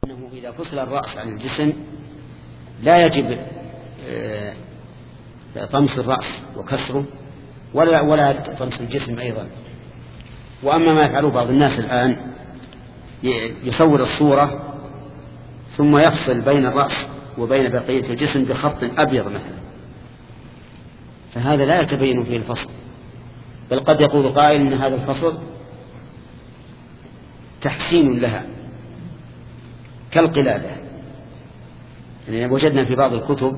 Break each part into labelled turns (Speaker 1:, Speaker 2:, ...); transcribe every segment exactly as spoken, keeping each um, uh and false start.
Speaker 1: أنه إذا فصل الرأس عن الجسم لا يجب طمس الرأس وكسره ولا ولا طمس الجسم أيضا. وأما ما يفعله بعض الناس الآن يصور الصورة ثم يفصل بين الرأس وبين بقية الجسم بخط أبيض مثلا، فهذا لا يتبين فيه الفصل، بل قد يقول قائل إن هذا الفصل تحسين لها كالقلادة. يعني وجدنا في بعض الكتب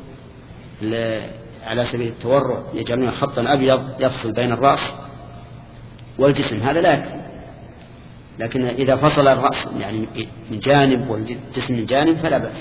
Speaker 1: على سبيل التورع يجعلون خطا أبيض يفصل بين الرأس والجسم، هذا لا يكفي. لكن إذا فصل الرأس يعني من جانب والجسم من جانب فلا بأس.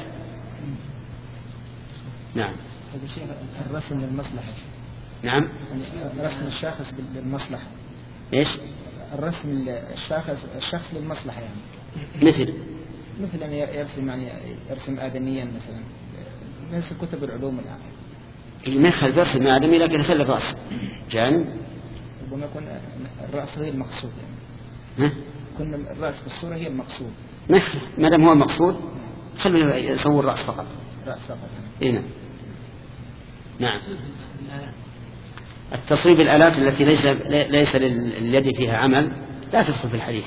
Speaker 1: نعم.
Speaker 2: الرسم للمصلحة.
Speaker 1: نعم.
Speaker 2: رسم الشخص للمصلحة.
Speaker 1: إيش؟
Speaker 2: الرسم الشخص الشخص للمصلحة يعني.
Speaker 1: مثل
Speaker 2: مثل أن يرسم يعني يرسم آدميا مثلا، نفس كتب العلوم الآن.
Speaker 1: ما يخلي يرسم آدمي لكن يخلي الرأس جانب.
Speaker 2: ربما يكون الرأس هي المقصود يعني. ها؟ كنا الرأس بالصورة هي المقصود.
Speaker 1: ما دام هو المقصود خلوا يصور الرأس فقط.
Speaker 2: رأس فقط.
Speaker 1: إيه نعم. نعم. التصويب الآلات التي ليس ليس لليد فيها عمل لا تدخل في الحديث.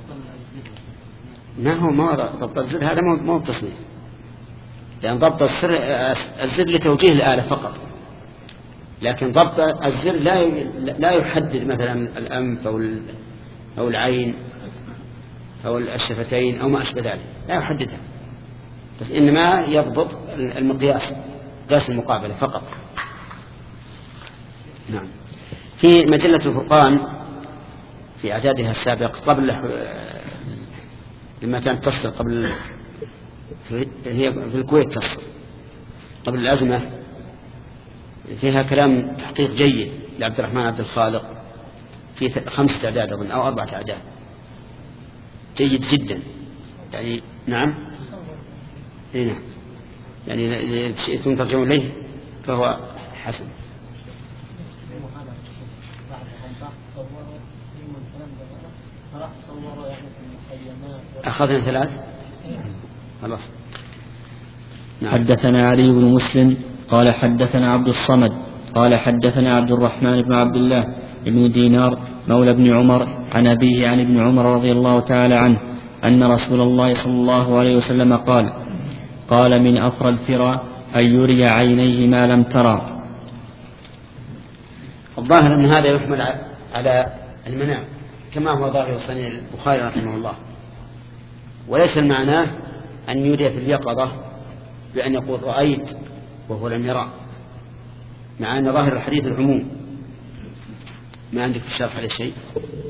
Speaker 1: ما هو ما ضبط الزر هذا مو مو تصويب، لأن ضبط الزر الزر لتوجيه الآلة فقط، لكن ضبط الزر لا لا يحدد مثلا الأنف أو أو العين أو الشفتين أو ما أشبه ذلك، لا يحددها، بس إنما يضبط المقياس، قياس المقابلة فقط. نعم. في مجلة الفرقان في إعدادها السابق قبل لما كانت تصل قبل هي في الكويت تصل قبل الأزمة، فيها كلام تحقيق جيد لعبد الرحمن عبد الخالق في خمسة أعداد أظن أو أربعة أعداد، جيد جدا يعني. نعم. هنا يعني إذا شئتم ترجعون إليه فهو حسن. أخذنا ثلاث خلاص.
Speaker 3: نعم. حدثنا علي بن مسلم قال حدثنا عبد الصمد قال حدثنا عبد الرحمن بن عبد الله بن دينار مولى ابن عمر عن أبيه عن ابن عمر رضي الله تعالى عنه أن رسول الله صلى الله عليه وسلم قال قال من أفرى الفرى أن يري عينيه ما لم ترى.
Speaker 1: الظاهر أن هذا يحمل على المنام كما هو ظاهر صنيع البخاري رحمه الله، وليس المعنى أن يري في اليقظة بأن يقول رأيت وهو لم يرى، مع أن ظاهر الحديث العموم. ما عندك في الشرح على شيء؟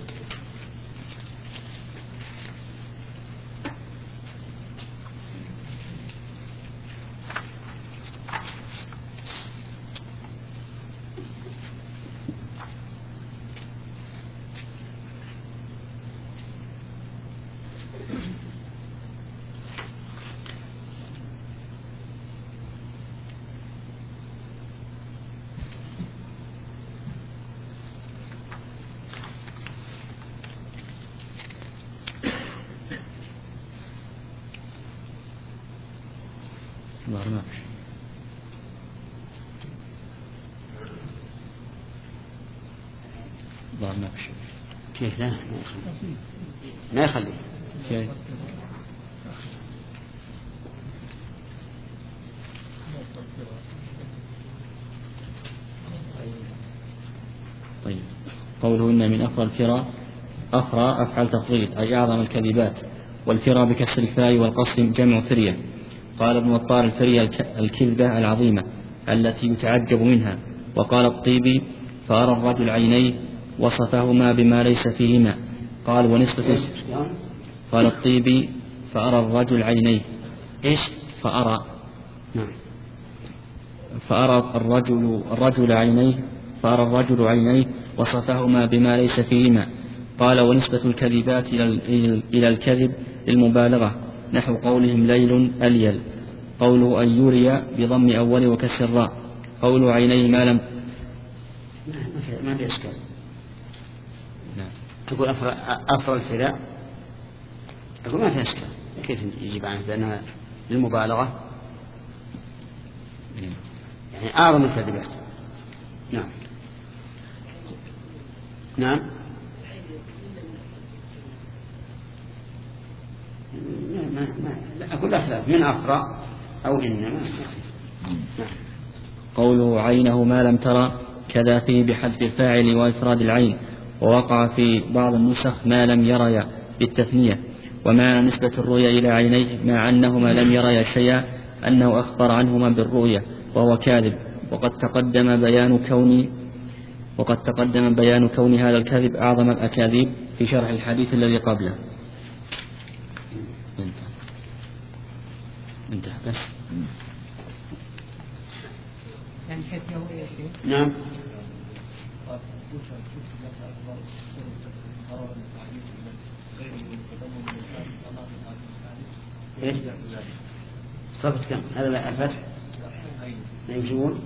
Speaker 1: كيف لا ما يخلي
Speaker 3: كيف؟ طيب قوله إن من أفرى الفرى، أفرى أفعل تفضيل أي أعظم الكذبات، والفرى بكسر الفاء والقصر جمع فرية. قال ابن وطار الفرية الكذبة العظيمة التي يتعجب منها. وقال الطيبي فأرى الرجل عينيه وصفهما بما ليس فيهما. قال ونسبة قال الطيبي فأرى الرجل عينيه
Speaker 1: إيش
Speaker 3: فأرى
Speaker 1: نعم
Speaker 3: فأرى الرجل الرجل عينيه فأرى الرجل عينيه وصفهما بما ليس فيهما. قال ونسبة الكذبات إلى الكذب للمبالغة نحو قولهم ليل أليل. قوله أن يري بضم أول وكسر الراء. قوله عينيه ما لم
Speaker 1: ما في إشكال.
Speaker 3: نعم.
Speaker 1: تقول أفرى الفراء أقول ما في إشكال، كيف يجيب عنه لأنها للمبالغة يعني أعظم الكذبات. نعم نعم ما ما لا أقول أخلاف من أفرع أو إنما. نعم.
Speaker 3: قوله عينه ما لم ترى كذا فيه بحذف الفاعل وإفراد العين، ووقع في بعض النسخ ما لم يريا بالتثنية. ومعنى نسبة الرؤيا إلى عينيه مع أنهما لم يريا شيئا أنه أخبر عنهما بالرؤيا وهو كاذب، وقد تقدم بيان كون وقد تقدم بيان كون هذا الكذب أعظم الأكاذيب في شرح الحديث الذي قبله.
Speaker 1: انتهى بس.
Speaker 2: يعني حيث هو يا شيخ.
Speaker 1: نعم. إيه؟ صفت كم؟ هذا لا الفتح ما يجون.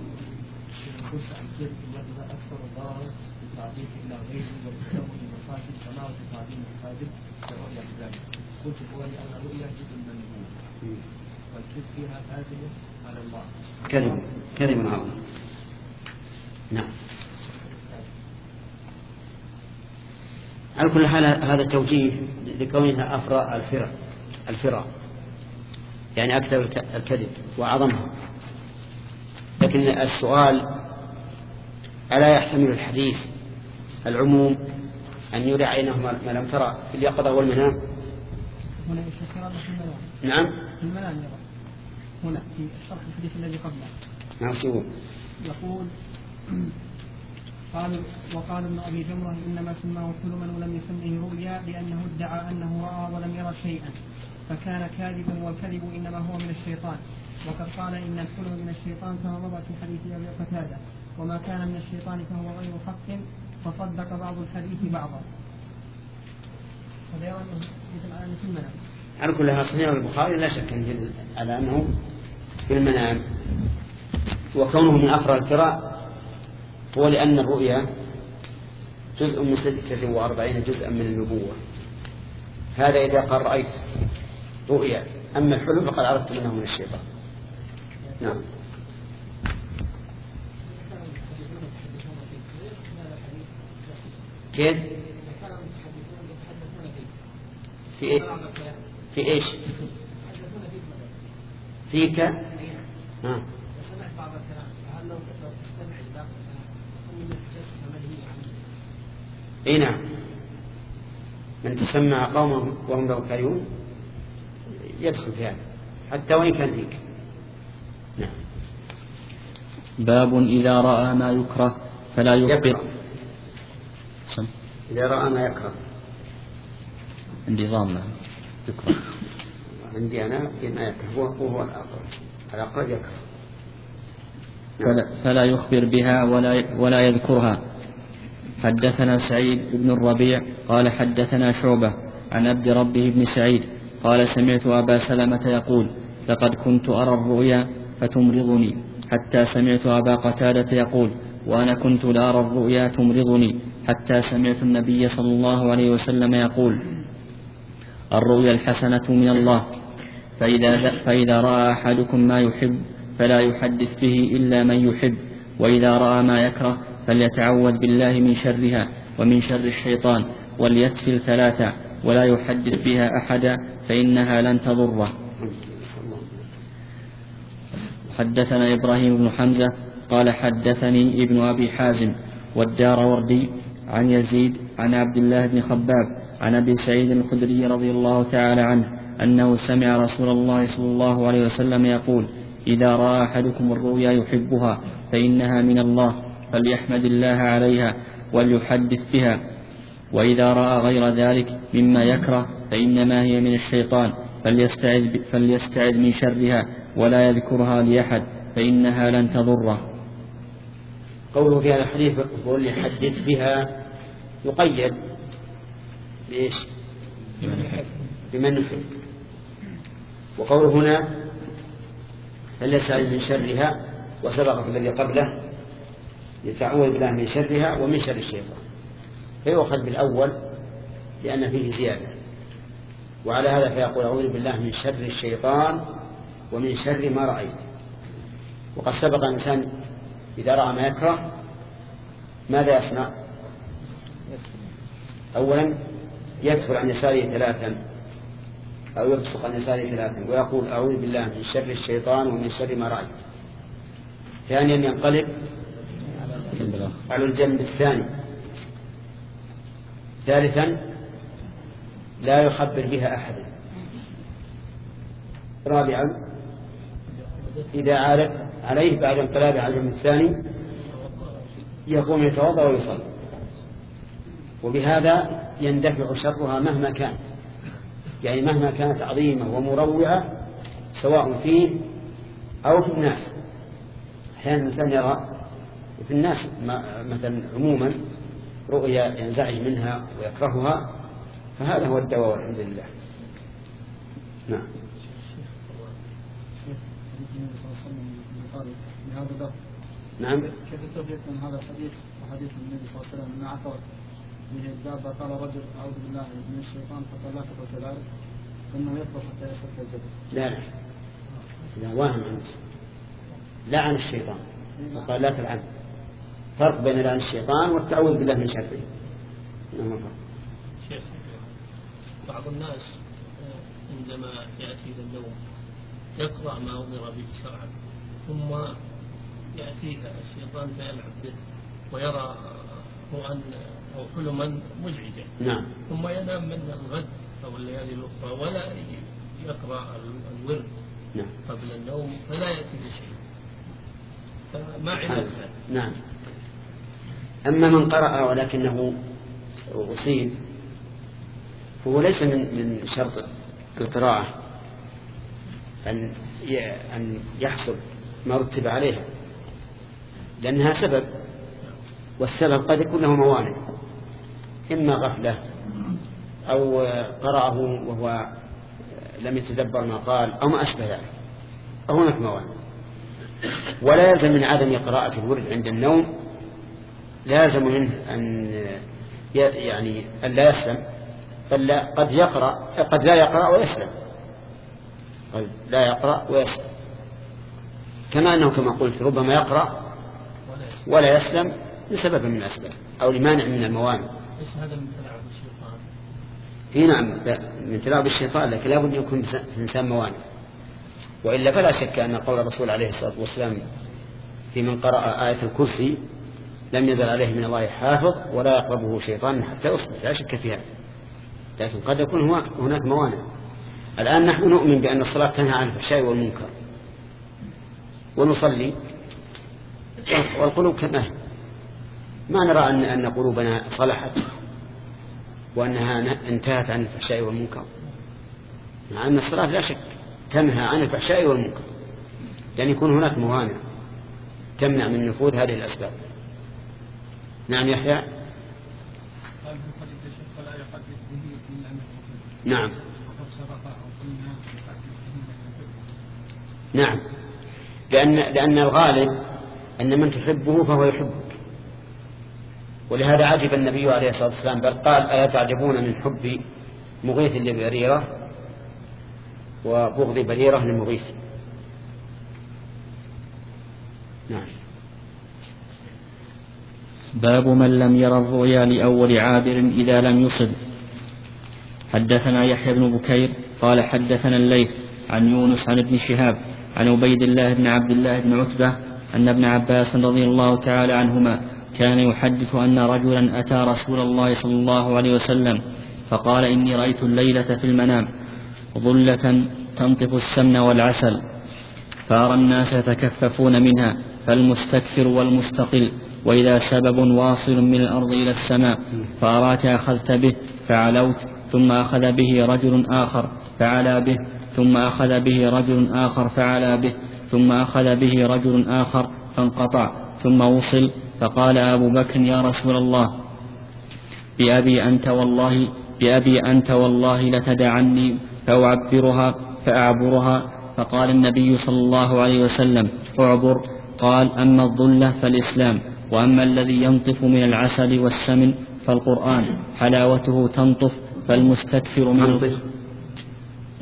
Speaker 4: أكثر ضررا بالتعديل إلى غيره والتدخل المفاسد كما في تعديل المفاسد كرؤية بذلك. قلت هو لأن الرؤيا جزء من النبوة والكذب فيها كاذب على الله.
Speaker 1: كذب كذب عظيم. نعم. على كل حال هذا توجيه لكونها أفرع الفرع الفرع يعني أكثر الكذب وأعظمها. لكن السؤال ألا يحتمل الحديث العموم أن يرى عينه ما لم ترى في اليقظة والمنام؟
Speaker 5: هنا يشكر الله في المنام.
Speaker 1: نعم
Speaker 5: في المنام يرى هنا في شرح الحديث الذي قبله.
Speaker 1: نعم شو
Speaker 5: يقول قال وقال ابن أبي جمرة إنما سماه حلما ولم يسمه رؤيا لأنه ادعى أنه رأى ولم يرى شيئا فكان كاذبا، والكذب إنما هو من الشيطان. وقد قال إن الحلم من الشيطان كما مضى في حديث أبي قتادة، وما كان من الشيطان فهو غير حق، فصدق بعض الحديث بعضا. هذا يرى مثل على في المنام.
Speaker 1: على كل هذا صحيح البخاري لا شك على أنه في المنام، وكونه من أفرع القراء هو لأن الرؤيا جزء من ستة وأربعين جزءا من النبوة. هذا إذا قال رأيت رؤيا، أما الحلم فقد عرفت منه من الشيطان. نعم. كيف؟ في إيه؟ في إيش؟ فيك؟ ها. اي نعم، من تسمع قوما وهم له كارهون يدخل في هذا حتى وإن كان فيك. نعم.
Speaker 3: باب إذا رأى ما يكره فلا يخبر.
Speaker 1: إذا رأى ما يكره
Speaker 3: عندي ضامة يكره
Speaker 1: عندي أنا ما يكره وهو الأقرب الأقرب يكره.
Speaker 3: فلا, فلا يخبر بها ولا, ولا يذكرها. حدثنا سعيد بن الربيع قال حدثنا شعبة عن عبد ربه بن سعيد قال سمعت أبا سلمة يقول لقد كنت أرى الرؤيا فتمرضني، حتى سمعت أبا قتادة يقول وأنا كنت لأرى الرؤيا تمرضني، حتى سمعت النبي صلى الله عليه وسلم يقول الرؤيا الحسنة من الله، فإذا, فإذا رأى أحدكم ما يحب فلا يحدث به إلا من يحب، وإذا رأى ما يكره فليتعوذ بالله من شرها ومن شر الشيطان، وليتفل ثلاثة ولا يحدث بها أحدا فإنها لن تضره. حدثنا إبراهيم بن حمزة قال حدثني ابن أبي حازم والدار وردي عن يزيد عن عبد الله بن خباب عن أبي سعيد الخدري رضي الله تعالى عنه أنه سمع رسول الله صلى الله عليه وسلم يقول إذا رأى أحدكم الرؤيا يحبها فإنها من الله فليحمد الله عليها وليحدث بها، وإذا رأى غير ذلك مما يكره فإنما هي من الشيطان فليستعذ, فليستعذ من شرها ولا يذكرها لأحد فإنها لن تضره.
Speaker 1: قوله في هذا الحديث يقول يحدث بها يقيد بإيش؟ بمن يحب. وقوله هنا فليستعذ من شرها وسبق في الذي قبله يتعوذ بالله من شرها ومن شر الشيطان، فيؤخذ بالأول لأن فيه زيادة وعلى هذا فيقول أعوذ بالله من شر الشيطان ومن شر ما رأيت. وقد سبق الإنسان إذا رأى ما يكره ماذا يصنع؟ أولا يدخل عن يساره ثلاثا أو يبصق عن يساره ثلاثا ويقول أعوذ بالله من شر الشيطان ومن شر ما رأيت. ثانيا ينقلب على الجنب الثاني. ثالثا لا يخبر بها أحدا. رابعا إذا عارف عليه بعد انقلابه على الجنب الثاني يقوم يتوضأ ويصلي. وبهذا يندفع شرها مهما كانت، يعني مهما كانت عظيمة ومروعة سواء فيه أو في الناس. أحيانا الإنسان يرى في الناس مثلا عموما رؤيا ينزعج منها ويكرهها، فهذا هو الدواء والحمد لله. نعم. نعم.
Speaker 6: كيف توفيق من هذا الحديث وحديث النبي صلى الله عليه وسلم مع ثوب به الباب قال رجل أعوذ بالله من الشيطان فقال لا تفعل كذلك ثم يصبر حتى يصبح الجبل.
Speaker 1: لا لا لا واهم عنه لعن الشيطان وقال لا تلعن. فرق بين لعن الشيطان والتعوذ بالله من شره. نعم.
Speaker 7: شيخ بعض الناس عندما يأتي إلى النوم يقرأ ما أمر به شرعا ثم يأتيه الشيطان فيلعب به ويرى رؤى أو حلما مزعجة.
Speaker 1: نعم.
Speaker 7: ثم ينام من الغد أو الليالي الأخرى ولا يقرأ الورد
Speaker 1: نعم.
Speaker 7: قبل النوم فلا يأتي بشيء. فما علاج هذا؟
Speaker 1: نعم. أما من قرأ ولكنه أصيب هو ليس من من شرط القراءة أن أن يحصل ما رتب عليها، لأنها سبب، والسبب قد يكون له موانع، إما غفلة أو قرأه وهو لم يتدبر ما قال أو ما أشبه ذلك، أو هناك موانع. ولا يلزم من عدم قراءة الورد عند النوم لازم منه أن يعني أن لا يسلم، بل قد يقرأ قد لا يقرأ ويسلم، قد لا يقرأ ويسلم، كما أنه كما قلت ربما يقرأ ولا يسلم لسبب من الأسباب أو لمانع من الموانع.
Speaker 7: ليس هذا من تلاعب الشيطان؟
Speaker 1: في نعم من تلاعب الشيطان، لكن لا بد يكون في الإنسان موانع، وإلا فلا شك أن قول الرسول عليه الصلاة والسلام في من قرأ آية الكرسي لم يزل عليه من الله حافظ ولا يقربه شيطان حتى يصبح، لا شك فيها، لكن قد يكون هناك موانع. الآن نحن نؤمن بأن الصلاة تنهى عن الفحشاء والمنكر ونصلي والقلوب كما ما نرى أن أن قلوبنا صلحت وأنها انتهت عن الفحشاء والمنكر، مع أن الصلاة لا شك تنهى عن الفحشاء والمنكر، لأن يكون هناك موانع تمنع من نفوذ هذه الأسباب. نعم يحيى. نعم نعم لأن لأن الغالب أن من تحبه فهو يحبك، ولهذا عجب النبي عليه الصلاة والسلام بل قال ألا تعجبون من حب مغيث لبريرة وبغض بريرة لمغيث. نعم.
Speaker 3: باب من لم ير الرؤيا لأول عابر إذا لم يصب. حدثنا يحيى بن بكير قال حدثنا الليث عن يونس عن ابن شهاب عن عبيد الله بن عبد الله بن عتبة أن ابن عباس رضي الله تعالى عنهما كان يحدث أن رجلا أتى رسول الله صلى الله عليه وسلم فقال إني رأيت الليلة في المنام ظلة تنطف السمن والعسل فأرى الناس يتكففون منها فالمستكثر والمستقل وإذا سبب واصل من الأرض إلى السماء فأراك أخذت به فعلوت ثم أخذ به رجل آخر فعلى به ثم أخذ به رجل آخر فعلى به ثم أخذ به رجل آخر فانقطع ثم وصل فقال أبو بكر يا رسول الله بأبي أنت والله بأبي أنت والله لتدعني فأعبرها فأعبرها فقال النبي صلى الله عليه وسلم أعبر. قال أما الظلة فالإسلام وأما الذي ينطف من العسل والسمن فالقرآن حلاوته تنطف فالمستكثر منه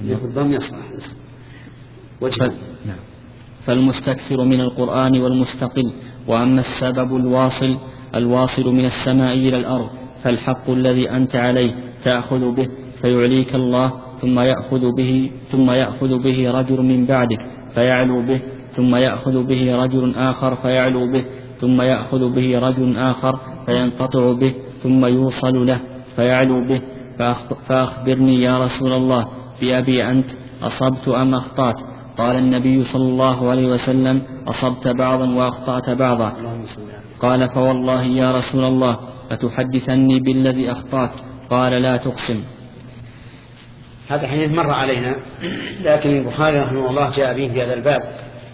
Speaker 1: الضم يصلح وجه.
Speaker 3: نعم. فالمستكثر من القرآن والمستقل. وأما السبب الواصل الواصل من السماء إلى الأرض فالحق الذي أنت عليه تأخذ به فيعليك الله ثم يأخذ به ثم يأخذ به رجل من بعدك فيعلو به ثم يأخذ به رجل آخر فيعلو به ثم يأخذ به رجل آخر فينقطع به ثم يوصل له فيعلو به. فأخبرني يا رسول الله بأبي أنت أصبت أم أخطأت؟ قال النبي صلى الله عليه وسلم أصبت بعضا وأخطأت بعضا. قال فوالله يا رسول الله فتحدثني بالذي أخطأت؟ قال لا تقسم.
Speaker 1: هذا حديث مر علينا، لكن البخاري رحمه الله جاء به في هذا الباب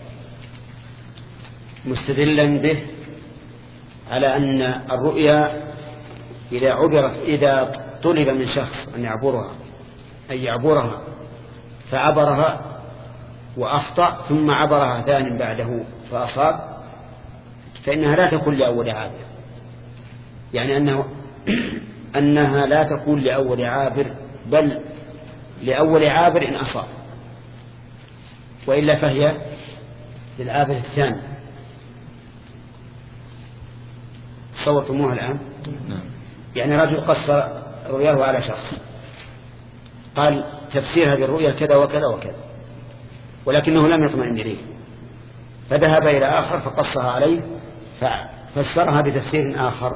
Speaker 1: مستدلا به على أن الرؤيا إذا عبرت إذا طلب من شخص أن يعبرها أي يعبرها فعبرها وأخطأ ثم عبرها ثاني بعده فأصاب فإنها لا تكون لأول عابر، يعني أنه أنها لا تكون لأول عابر بل لأول عابر إن أصاب، وإلا فهي للعابر الثاني. صورتموها الآن؟ يعني رجل قصر رؤياه على شخص قال تفسير هذه الرؤيا كذا وكذا وكذا، ولكنه لم يطمئن إليه فذهب إلى آخر فقصها عليه ففسرها بتفسير آخر.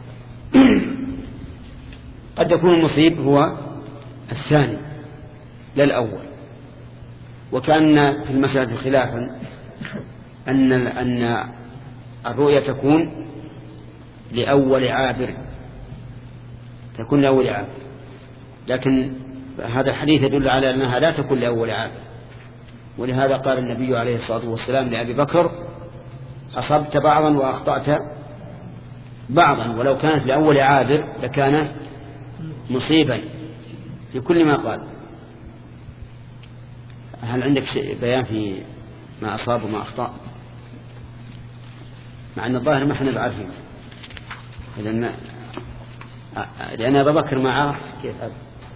Speaker 1: قد يكون المصيب هو الثاني لا الأول. وكان في المسألة خلافا أن أن الرؤيا تكون لأول عابر تكون لأول عابر، لكن هذا الحديث يدل على أنها لا تكون لأول عابر، ولهذا قال النبي عليه الصلاة والسلام لأبي بكر أصبت بعضا وأخطأت بعضا، ولو كانت لأول عابر لكان مصيبا في كل ما قال. هل عندك شيء بيان في ما أصاب وما أخطأ؟ مع أن الظاهر ما احنا بعرفين، لأن أبا بكر ما عرف كيف هذا.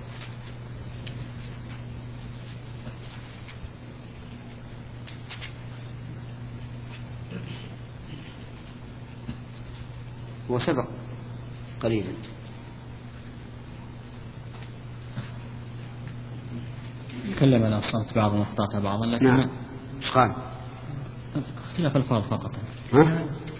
Speaker 1: وسبق قليلا.
Speaker 3: تكلم عن أصابت بعضا واخطأت بعضا، لكن
Speaker 1: نعم. ايش قال؟
Speaker 3: اختلاف الفاظ فقط.
Speaker 1: ها؟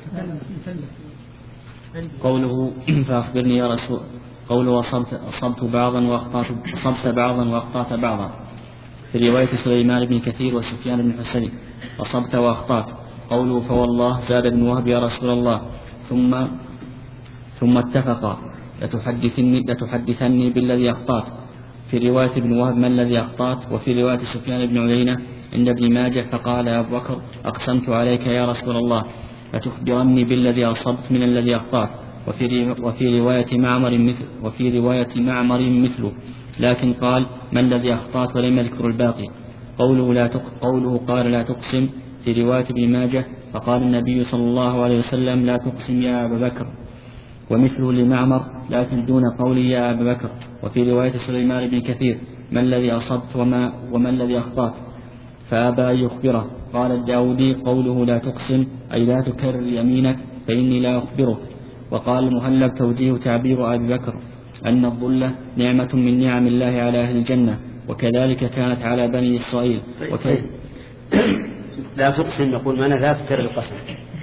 Speaker 3: قوله فأخبرني يا رسول قوله أصبت, أصبت بعضا وأخطأت أصبت بعضا وأخطأت بعضا. في رواية سليمان بن كثير وسفيان بن حسين أصبت وأخطأت. قوله فوالله زاد بن وهب يا رسول الله ثم ثم اتفقا لتحدثني, لتحدثني بالذي أخطأت. في رواية ابن وهب ما الذي أخطأت. وفي رواية سفيان بن عيينة عند ابن ماجه فقال يا أبو بكر أقسمت عليك يا رسول الله فتخبرني بالذي أصبت من الذي أخطأت. وفي وفي رواية معمر مثل وفي رواية معمر مثله، لكن قال ما الذي أخطأت ولم يذكر الباقي. قوله لا قوله قال لا تقسم في رواية ابن ماجه فقال النبي صلى الله عليه وسلم لا تقسم يا أبا بكر، ومثله لمعمر لكن دون قوله يا أبا بكر. وفي رواية سليمان بن كثير ما الذي أصبت وما, وما الذي أخطأت فأبى أن يخبره. قال الداودي قوله لا تقسم أي لا تكرر يمينك فإني لا أخبرك. وقال المهلب توجيه تعبير أبي بكر أن الظلة نعمة من نعم الله على أهل الجنة، وكذلك كانت على بني إسرائيل.
Speaker 1: وكذلك لا تقسم يقول معنى لا تكرر القسم،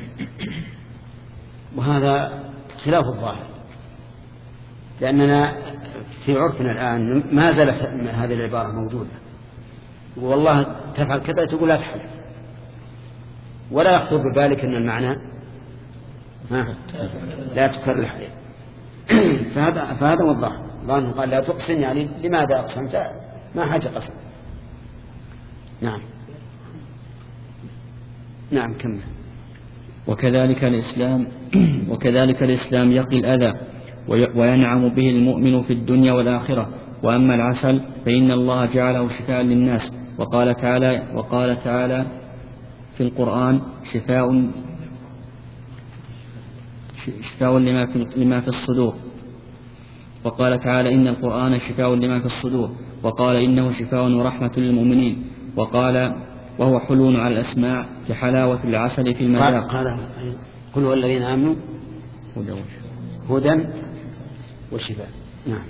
Speaker 1: وهذا خلاف الظاهر، لأننا في عرفنا الآن ما زالت هذه العبارة موجودة، والله تفعل كذا تقول لا تحلف، ولا يخطر ببالك أن المعنى لا تكرر الحلف. فهذا فهذا هو الظاهر. الله قال لا تقسم يعني لماذا أقسمت؟ ما حاجة قسم. نعم نعم كمل.
Speaker 3: وكذلك الإسلام وكذلك الإسلام يقي الأذى وينعم به المؤمن في الدنيا والآخرة. وأما العسل فإن الله جعله شفاء للناس. وقال تعالى وقال تعالى في القرآن شفاء شفاء لما في لما في الصدور. وقال تعالى إن القرآن شفاء لما في الصدور. وقال إنه شفاء ورحمة للمؤمنين، وقال وهو حلو على الأسماع كحلاوة العسل في المذاق.
Speaker 1: قال قل هو الذين آمنوا هدى وشفاء. نعم.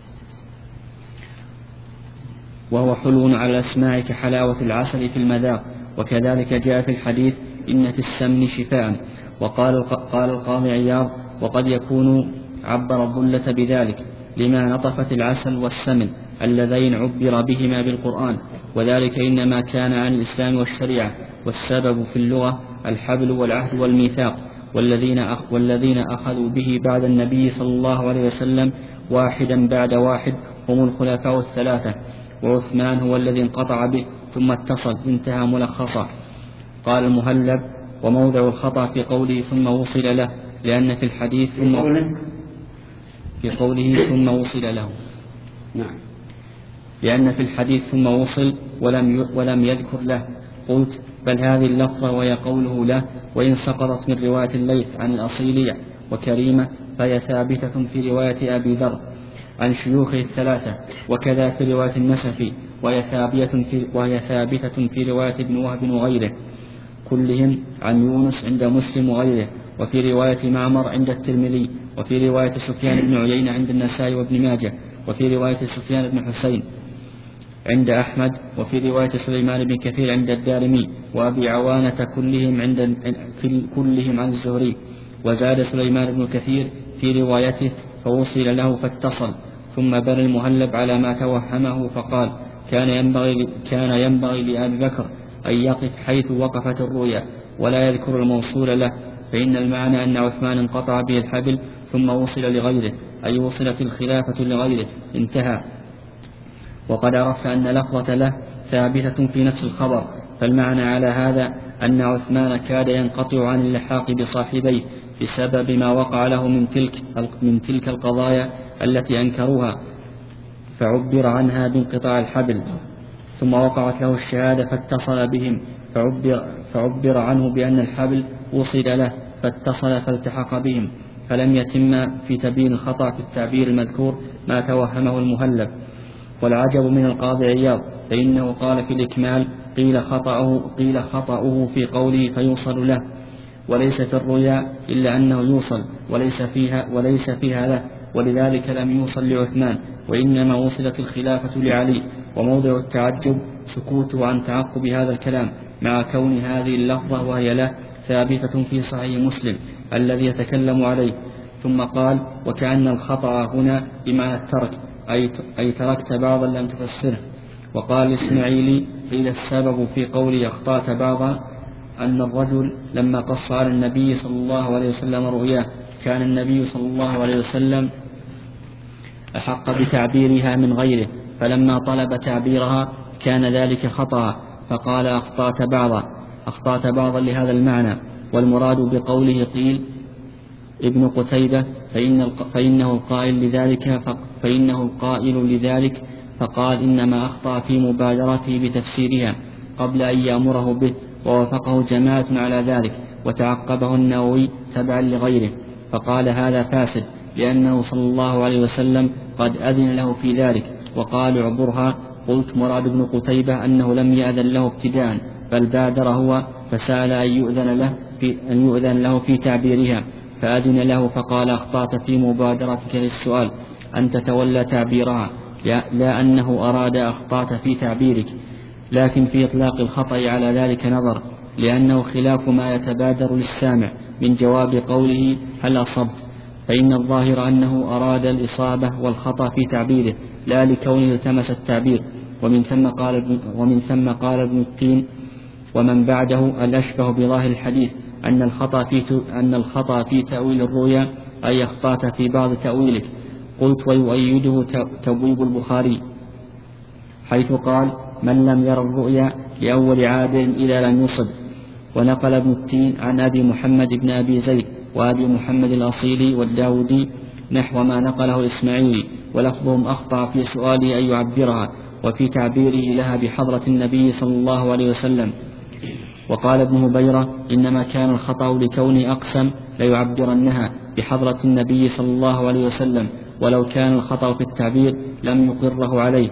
Speaker 3: وهو حلو على الأسماع كحلاوة العسل في المذاق. وكذلك جاء في الحديث إن في السمن شفاء. وقال قال القاضي عياض وقد يكون عبر الظلة بذلك لما نطفت العسل والسمن اللذين عبر بهما بالقرآن، وذلك إنما كان عن الإسلام والشريعة، والسبب في اللغة الحبل والعهد والميثاق، والذين أخ والذين أخذوا به بعد النبي صلى الله عليه وسلم واحدا بعد واحد هم الخلفاء الثلاثة، وعثمان هو الذي انقطع به ثم اتصل. انتهى ملخصا. قال المهلب وموضع الخطأ في قوله ثم وصل له، لأن في الحديث ثم في قوله ثم وصل له.
Speaker 1: نعم.
Speaker 3: لأن في الحديث ثم وصل ولم ولم يذكر له. قلت بل هذه اللفظة وهي قوله له، وإن سقطت من رواية الليث عن الأصيلية وكريمة فهي ثابتة في رواية أبي ذر عن شيوخه الثلاثة، وكذا في رواية النسفي وهي ثابتة في, وهي ثابتة في رواية ابن وهب وغيره كلهم عن يونس عند مسلم وغيره، وفي رواية معمر عند الترمذي، وفي رواية سفيان بن عيينة عند النسائي وابن ماجه، وفي رواية سفيان بن حسين عند أحمد، وفي رواية سليمان بن كثير عند الدارمي وأبي عوانة كلهم عند كلهم عن الزهري. وزاد سليمان بن كثير في روايته فوصل له فاتصل. ثم بنى المهلب على ما توهمه فقال كان ينبغي, كان ينبغي لأبي بكر أن يقف حيث وقفت الرؤيا ولا يذكر الموصول له، فإن المعنى أن عثمان انقطع به الحبل ثم وصل لغيره، أي وصلت الخلافة لغيره. انتهى. وقد عرفت أن لفظة له ثابتة في نفس الخبر، فالمعنى على هذا أن عثمان كاد ينقطع عن اللحاق بصاحبيه بسبب ما وقع له من تلك, من تلك القضايا التي أنكروها، فعبر عنها بانقطاع الحبل. ثم وقعت له الشهادة فاتصل بهم، فعبر, فعبر عنه بأن الحبل وصل له فاتصل فالتحق بهم، فلم يتم في تبيين الخطأ في التعبير المذكور ما توهمه المهلب. والعجب من القاضي عياض فإنه قال في الإكمال قيل خطأه, قيل خطأه في قوله فيوصل له، وليس في الرؤيا إلا أنه يوصل وليس فيها, وليس فيها له، ولذلك لم يوصل لعثمان، وإنما وصلت الخلافة لعلي. وموضع التعجب سكوته عن تعقب هذا الكلام مع كون هذه اللفظة وهي له ثابتة في صحيح مسلم الذي يتكلم عليه. ثم قال وكأن الخطأ هنا بمعنى الترك، أي, أي تركت بعضا لم تفسره. وقال الإسماعيلي قيل السبب في قولي أخطأت بعضا أن الرجل لما قص على النبي صلى الله عليه وسلم رؤياه كان النبي صلى الله عليه وسلم أحق بتعبيرها من غيره، فلما طلب تعبيرها كان ذلك خطأ، فقال أخطأت بعضا أخطأت بعضا لهذا المعنى. والمراد بقوله قيل ابن قتيبة فإن فإنه القائل لذلك فإنه القائل لذلك فقال إنما أخطأ في مبادرته بتفسيرها قبل أن يأمره به، ووافقه جماعة على ذلك، وتعقبه النووي تبعا لغيره فقال هذا فاسد، لأنه صلى الله عليه وسلم قد أذن له في ذلك وقال اعبرها. قلت مراد ابن قتيبة أنه لم يأذن له ابتداء بل بادر هو فسأل أن يؤذن له في, أن يؤذن له في تعبيرها فأذن له فقال أخطأت في مبادرتك للسؤال أن تتولى تعبيرها، لا أنه أراد أخطأت في تعبيرك، لكن في إطلاق الخطأ على ذلك نظر، لأنه خلاف ما يتبادر للسامع من جواب قوله هل أصبت، فإن الظاهر أنه أراد الإصابة والخطأ في تعبيره لا لكونه التمس التعبير. ومن ثم قال ابن, ومن ثم قال ابن التين ومن بعده الأشبه بظاهر الحديث أن الخطأ في, أن الخطأ في تأويل الرؤيا أي أخطأت في بعض تأويلك. قلت ويؤيده تبويب البخاري حيث قال من لم ير الرؤيا لأول عابر إذا لم يصب. ونقل ابن التين عن أبي محمد بن أبي زيد وأبي محمد الأصيلي والداودي نحو ما نقله الإسماعيلي، ولفظهم أخطأ في سؤاله أن يعبرها وفي تعبيره لها بحضرة النبي صلى الله عليه وسلم. وقال ابن هبيرة إنما كان الخطأ لكونه أقسم ليعبرنها بحضرة النبي صلى الله عليه وسلم، ولو كان الخطأ في التعبير لم يقره عليه.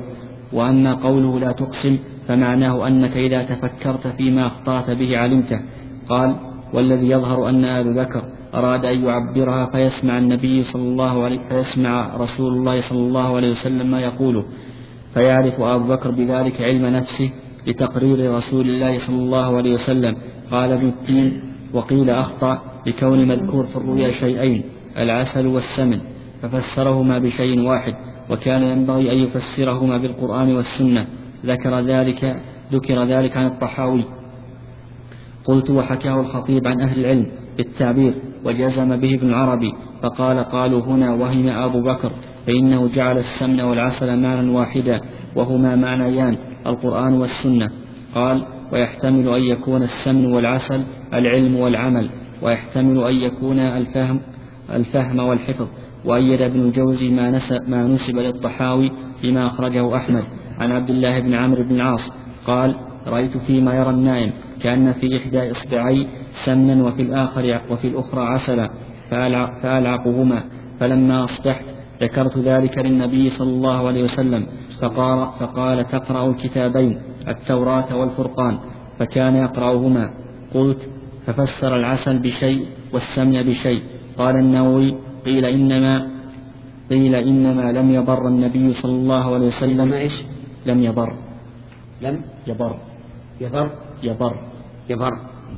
Speaker 3: وأما قوله لا تقسم فمعناه أنك إذا تفكرت فيما أخطأت به علمته. قال: والذي يظهر أن أبا بكر أراد أن يعبرها فيسمع النبي صلى الله عليه فيسمع رسول الله صلى الله عليه وسلم ما يقوله، فيعرف أبو بكر بذلك علم نفسه لتقرير رسول الله صلى الله عليه وسلم. قال ابن التين: وقيل أخطأ لكون المذكور في الرؤيا شيئين، العسل والسمن، ففسرهما بشيء واحد، وكان ينبغي أن يفسرهما بالقرآن والسنة. ذكر ذلك ذكر ذلك عن الطحاوي. قلت: وحكاه الخطيب عن أهل العلم بالتعبير، وجزم به ابن عربي، فقال: قالوا هنا وهم أبو بكر، فإنه جعل السمن والعسل معنى واحدا وهما معنيان القرآن والسنة. قال: ويحتمل أن يكون السمن والعسل العلم والعمل، ويحتمل أن يكون الفهم, الفهم والحفظ. وأيد ابن الجوزي ما, ما نسب للطحاوي فيما أخرجه أحمد عن عبد الله بن عمرو بن العاص قال: رأيت فيما يرى النائم كأن في إحدى إصبعي سمنا وفي الآخر وفي الأخرى عسلا فألعقهما، فلما أصبحت ذكرت ذلك للنبي صلى الله عليه وسلم فقال, فقال: تقرأ الكتابين التوراة والفرقان، فكان يقرأهما. قلت: ففسر العسل بشيء والسمن بشيء. قال النووي: قيل إنما قيل إنما لم يبر النبي صلى الله عليه وسلم
Speaker 1: إيش؟
Speaker 3: لم يبر
Speaker 1: لم
Speaker 3: يبر
Speaker 1: يبر
Speaker 3: يبر
Speaker 1: يبر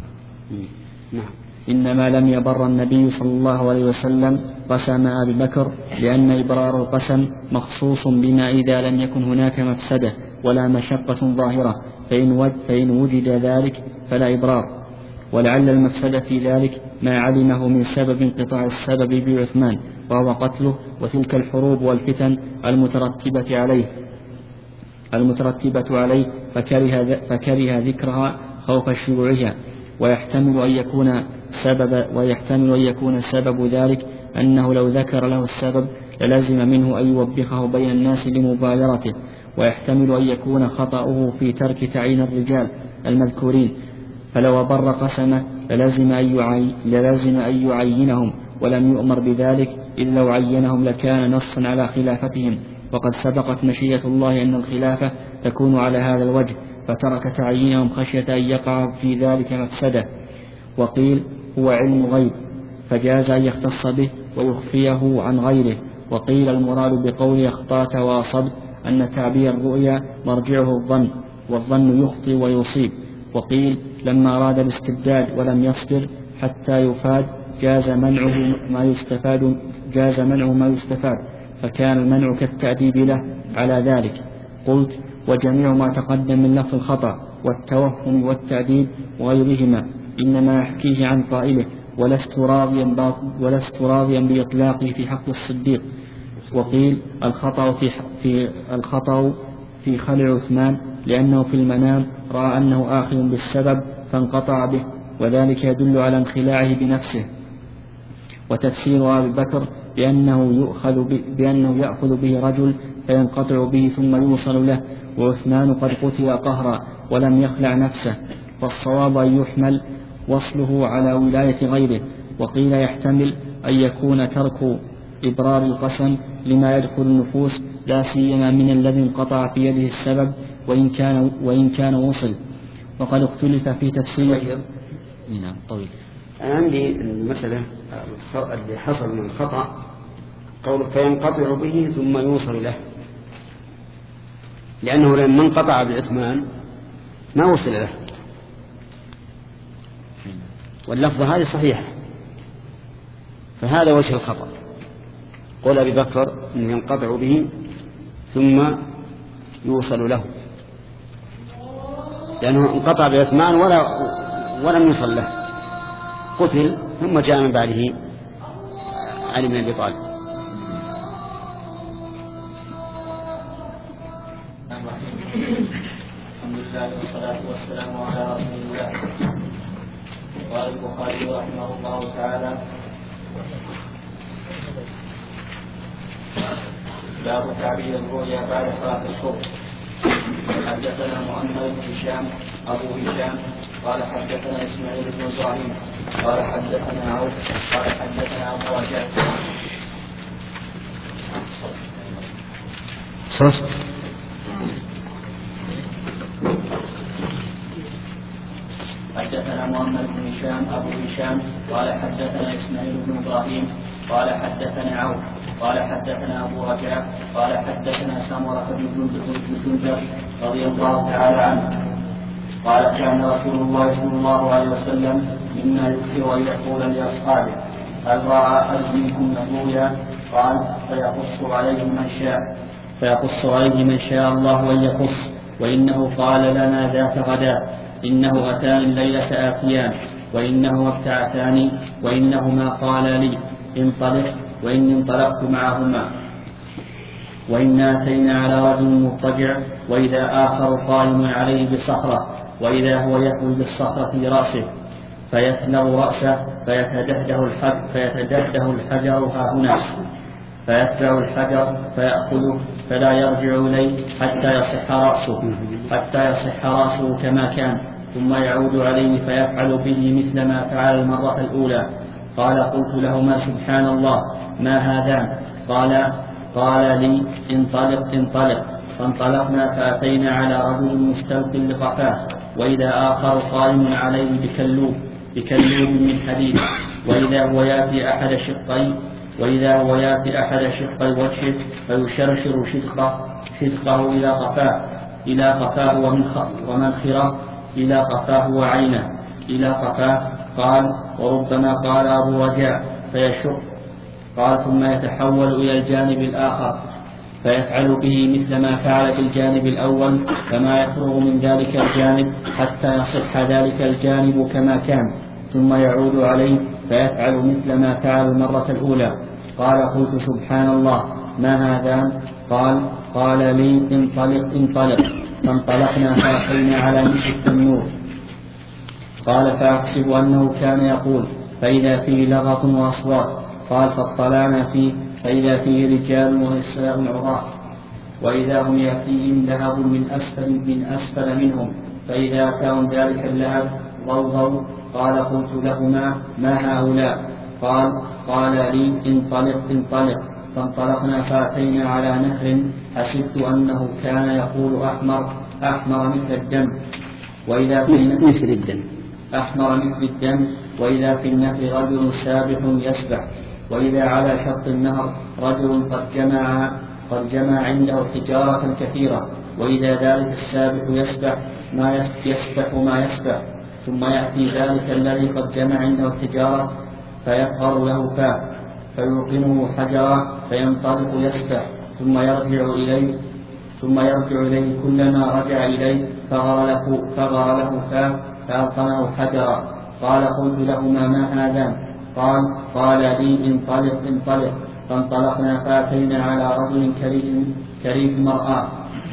Speaker 1: نعم.
Speaker 3: إنما لم يبر النبي صلى الله عليه وسلم قسم أبي بكر، لأن إبرار القسم مخصوص بما إذا لم يكن هناك مفسدة ولا مشقة ظاهرة، فإن وجد ذلك فلا إبرار. ولعل المفسدة في ذلك ما علمه من سبب انقطاع السبب بعثمان، وهو قتله، وتلك الحروب والفتن المترتبة عليه المترتبة عليه فكره, فكره ذكرها خوف شيوعها. ويحتمل أن يكون سبب ويحتمل أن يكون سبب ذلك أنه لو ذكر له السبب للزم منه أن يوبخه بين الناس لمبادرته. ويحتمل أن يكون خطأه في ترك تعيين الرجال المذكورين، فلو بر قسمه للزم أن يعين للزم أن يعينهم، ولم يؤمر بذلك، إذ لو عينهم لكان نصا على خلافتهم، وقد سبقت مشيئة الله أن الخلافة تكون على هذا الوجه، فترك تعيينهم خشية أن يقع في ذلك مفسدة. وقيل هو علم غيب فجاز أن يختص به ويخفيه عن غيره. وقيل المراد بقول أخطأت وأصبت أن تعبير الرؤيا مرجعه الظن، والظن يخطئ ويصيب. وقيل لما أراد الاستبداد ولم يصبر حتى يفاد جاز منعه ما يستفاد جاز منعه ما يستفاد فكان المنع كالتأديب له على ذلك. قلت: وجميع ما تقدم من لفظ الخطأ والتوهم والتأديب وغيرهما إنما يحكيه عن قائله، ولست راضيا ولست راضيا بإطلاقه في حق الصديق. وقيل الخطأ في في الخطأ في خلع عثمان، لأنه في المنام رأى أنه آخذ بالسبب فانقطع به، وذلك يدل على انخلاعه بنفسه. وتفسير أبي بكر بأنه يؤخذ بأنه يأخذ به رجل فينقطع به ثم يوصل له، وعثمان قد قتل قهرا ولم يخلع نفسه، فالصواب أن يحمل وصله على ولاية غيره. وقيل يحتمل أن يكون ترك إبرار القسم لما يدخل النفوس، لا سيما من الذي انقطع في يده السبب وإن كان وإن كان وصل. وقد اختلف في تفسير.
Speaker 1: نعم طويل. أنا عندي المسألة اللي حصل من الخطأ قول فينقطع به ثم يوصل له، لأنه لما انقطع بعثمان ما وصل له، واللفظة هذه صحيحة، فهذا وجه الخطأ. قول أبي بكر أنه ينقطع به ثم يوصل له، لأنه انقطع بعثمان ولا ولم يوصل له، قتل ثم جاء من بعده علي بن أبي طالب.
Speaker 3: الحمد لله والصلاة والسلام على رسول الله. قال البخاري رحمه الله تعالى: باب تعبير الرؤيا بعد صلاة الصبح. حدثنا محمد بن هشام أبو هشام قال حدثنا إسماعيل بن إبراهيم قال حدثنا عوف قال حدثنا أبو رجاء.
Speaker 1: صوت
Speaker 3: حدثنا محمد بن هشام أبو هشام قال حدثنا إسماعيل بن إبراهيم قال حدثنا عوف قال حدثنا أبو رجاء قال حدثنا سمرة بن جندب رضي الله تعالى عنه قال كان رسول الله صلى الله عليه وسلم مما يكثر أن يقول لأصحابه هل رأى أحد منكم رؤيا؟ قال فيقص عليه من شاء فيقص عليه من شاء الله أن يقص وإنه قال لنا ذات غدا إنه أتاني الليلة آتيان وإنه ابتعثاني وإنهما قال لي انطلق وإني انطلقت معهما وإنا أتينا على رجل مضطجع وإذا آخر قائم عليه بصخرة وإذا هو يأكل بالصخرة برأسه فيثلغ رأسه فيتدهده الحجر, فيتدهده الحجر ها هنا فيتبع الحجر فيأخذه فلا يرجع إليه حتى يصح رأسه حتى يصح رأسه كما كان ثم يعود عليه فيفعل به مثل ما فعل المرة الأولى. قال قلت لهما سبحان الله ما هذان؟ قال قال لي انطلق انطلق فانطلقنا فأتينا على رجل مستلق لقفاه وإذا آخر قائم عليه بكلوب بكلوب من حديد وإذا هو يأتي أحد شقي وإذا هو يأتي أحد شقي وجهه فيشرشر شدقه شدقه إلى قفاه إلى قفاه ومنخره إلى قفاه وعينه إلى قفاه. قال وربما قال أبو رجاء فيشق قال ثم يتحول إلى الجانب الآخر فيفعل به مثل ما فعل في الجانب الأول فما يفرغ من ذلك الجانب حتى يصح ذلك الجانب كما كان ثم يعود عليه فيفعل مثل ما فعل المرة الأولى. قال قلت سبحان الله ما هذا؟ قال قال لي انطلق انطلق فانطلقنا فأتينا على مثل التنور. قال فأحسب أنه كان يقول فإذا فيه لغط وأصوات. قال فاطلعنا فيه فإذا فيه رجال ونساء عراة وإذا هم يأتيهم لهب من أسفل من أسفل منهم فإذا أتاهم ذلك اللهب ضوضوا. قال قلت لهما ما هؤلاء؟ قال قال لي انطلق انطلق فانطلقنا فأتينا على نهر حسبت أنه كان يقول أحمر أحمر مثل الدم وإذا في
Speaker 1: مثل الدم
Speaker 3: أحمر مثل الدم وإذا في النهر رجل سابح يسبح وإذا على شط النهر رجل قد جمع قد جمع عنده حجارة كثيرة وإذا ذلك السابح يسبح ما يسبح ما يسبح ثم يأتي ذلك الذي قد جمع عنده الحجارة فيفغر له فاه فيلقمه حجرا فينطلق يسبح ثم يرجع إليه ثم يرجع إليه كلما رجع إليه فغر له فغر له فاه فألقمه حجرا. قال قلت لهما ما هذان؟ قال قال لي انطلق انطلق فانطلقنا فأتينا على رجل كريم كريم مرآة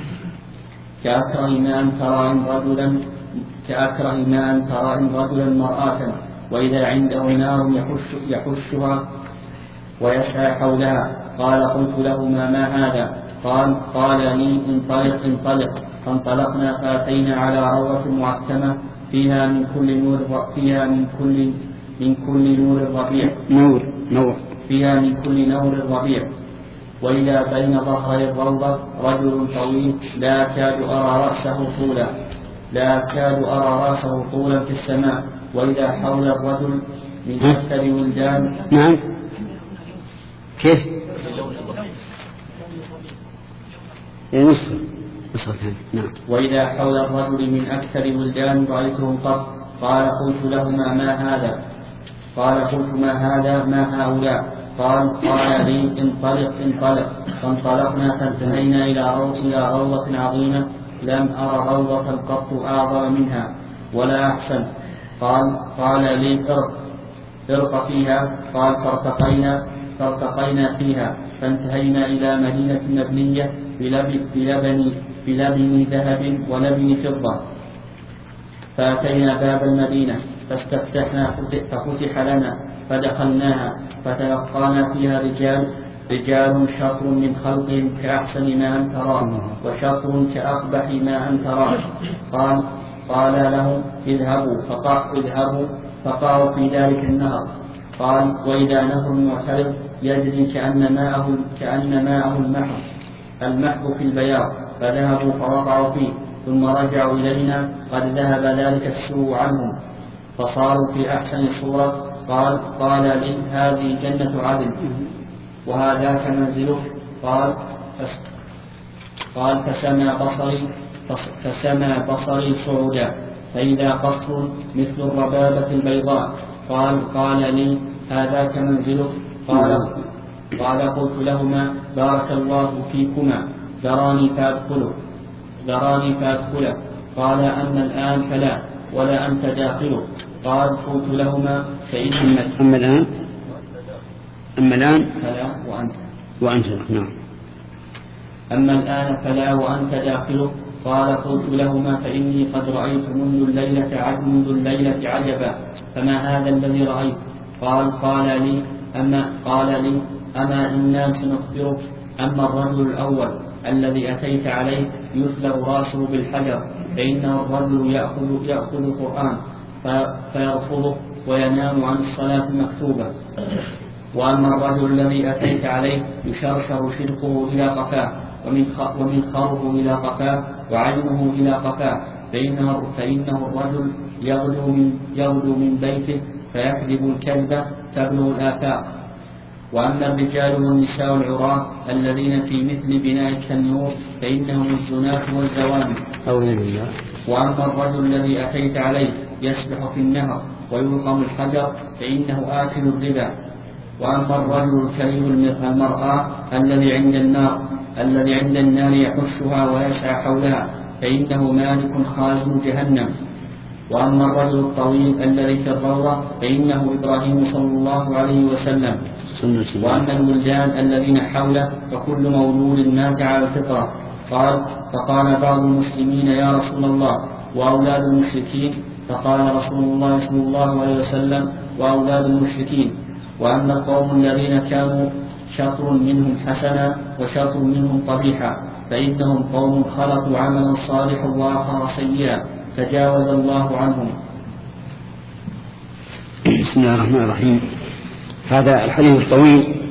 Speaker 3: كأكره ما أن ترى إن رجلا كأكره ما أن ترى إن رجلا مرآة وإذا عنده نار يحش يحشها ويسعى حولها. قال قلت لهما ما هذا؟ قال قال لي انطلق انطلق فانطلقنا فأتينا على روضة معتمة فيها من كل نور فيها من كل من كل نور الربيع
Speaker 1: نور نور
Speaker 3: فيها من كل نور الربيع وإذا بين ظهر الروضة رجل طويل لا أكاد أرى رأسه طولا لا أكاد أرى رأسه طولا في السماء وإذا حول الرجل من أكثر ولدان.
Speaker 1: نعم كيف نصف نصف نعم.
Speaker 3: وإذا حول الرجل من أكثر ولدان رأيتهم قط. قال قلت لهما ما هذا؟ قال قلت ما هذا ما هؤلاء؟ قال قال لي انطلق انطلق فانطلقنا فانتهينا إلى روض إلى روضة عظيمة لم أرى روضة قط أعظم منها ولا أحسن. قال قال لي ارق ارق فيها. قال فارتقينا فارتقينا فيها فانتهينا إلى مدينة مبنية بلبن بلبن بلبن ذهب ولبن فضة فأتينا باب المدينة فاستفتحنا ففتح لنا فدخلناها فتلقانا فيها رجال رجال شطر من خلقهم كأحسن ما أن تراه وشطر كأقبح ما أن تراه. قال قال لهم اذهبوا فقعوا اذهبوا فقعوا في ذلك النهر. قال وإذا نهر معترض يجري كأن ماءه كأن ماءه المحو المحو في البياض فذهبوا فوقعوا فيه ثم رجعوا إلينا قد ذهب ذلك السوء عنهم فصاروا في أحسن صورة. قال قال لي هذه جنة عدن وهذاك منزلك. قال قال فسمى بصري فسمى بصري صعودا فإذا قصر مثل الربابة البيضاء. قال قال لي هذاك منزلك. قال قال قلت لهما بارك الله فيكما ذراني فأدخله ذراني فأدخله. قال أما الآن فلا ولا أنت داخله. قال قلت لهما فإن
Speaker 1: أما الآن أما الآن
Speaker 3: فلا وأنت
Speaker 1: وأنت نعم
Speaker 3: أما الآن فلا وأنت داخله. قال قلت لهما فإني قد رأيت منذ الليلة منذ الليلة عجبا فما هذا الذي رأيت؟ قال قال لي أما قال لي أما إنا سنخبرك. أما الرجل الأول الذي أتيت عليه يثلغ رأسه بالحجر فإنه الرجل يأخذ يأخذ القرآن فيرفضه وينام عن الصلاة المكتوبة. وأما الرجل الذي أتيت عليه يشرشر شدقه إلى قفاه ومنخره إلى قفاه وعينه إلى قفاه فإنه, فإنه الرجل يغدو من, يغدو من بيته فيكذب الكذبة تبلغ الآفاق. وأما الرجال والنساء العراة الذين في مثل بناء التنور فإنهم الزناة والزواني. وأما الرجل الذي أتيت عليه يسبح في النهر ويلقم الحجر فإنه آكل الربا. وأما الرجل الكريم المرأة الذي عند النار الذي عند النار يحشها ويسعى حولها فإنه مالك خازن جهنم. وأما الرجل الطويل الذي في الروضة فإنه إبراهيم صلى الله عليه وسلم. وأما الولدان الذين حوله فكل مولود مات على الفطرة. قال فقال بعض المسلمين يا رسول الله وأولاد المشركين؟ فقال رسول الله صلى الله عليه وسلم وأولاد المشركين. وأما القوم الذين كانوا شطر منهم حسنا وشطر منهم قبيحا فإنهم قوم خلقوا عملا صالحا وآخر سيئا تجاوز الله عنهم.
Speaker 1: بسم الله الرحمن الرحيم. هذا الحديث الطويل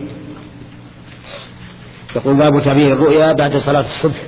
Speaker 1: يقول باب تعبير الرؤيا بعد صلاة الصبح.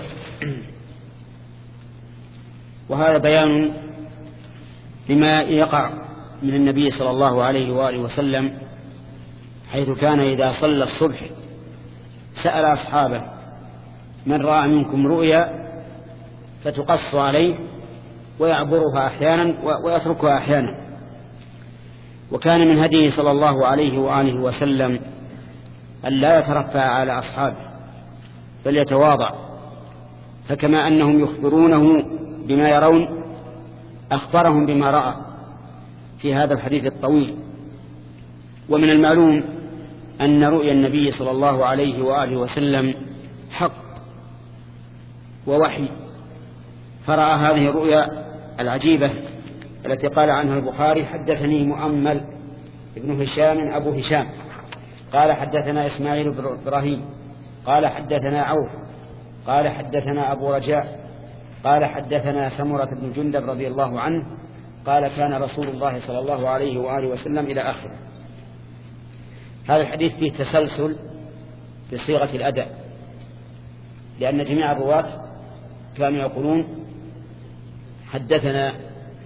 Speaker 1: وهذا بيان لما يقع من النبي صلى الله عليه وآله وسلم حيث كان إذا صلى الصبح سأل أصحابه من رأى منكم رؤيا فتقص عليه ويعبرها أحيانا ويتركها أحيانا. وكان من هديه صلى الله عليه وآله وسلم أن لا يترفع على أصحابه بل يتواضع. فكما أنهم يخبرونه بما يرون أخبرهم بما رأى في هذا الحديث الطويل. ومن المعلوم أن رؤيا النبي صلى الله عليه وآله وسلم حق ووحي. فرأى هذه الرؤيا العجيبة التي قال عنها البخاري حدثني مؤمل ابن هشام أبو هشام قال حدثنا إسماعيل بن إبراهيم قال حدثنا عوف قال حدثنا أبو رجاء قال حدثنا سمرة بن جندب رضي الله عنه قال كان رسول الله صلى الله عليه وآله وسلم إلى آخره. هذا الحديث فيه تسلسل بصيغة الأداء لأن جميع الرواة كانوا يقولون حدثنا.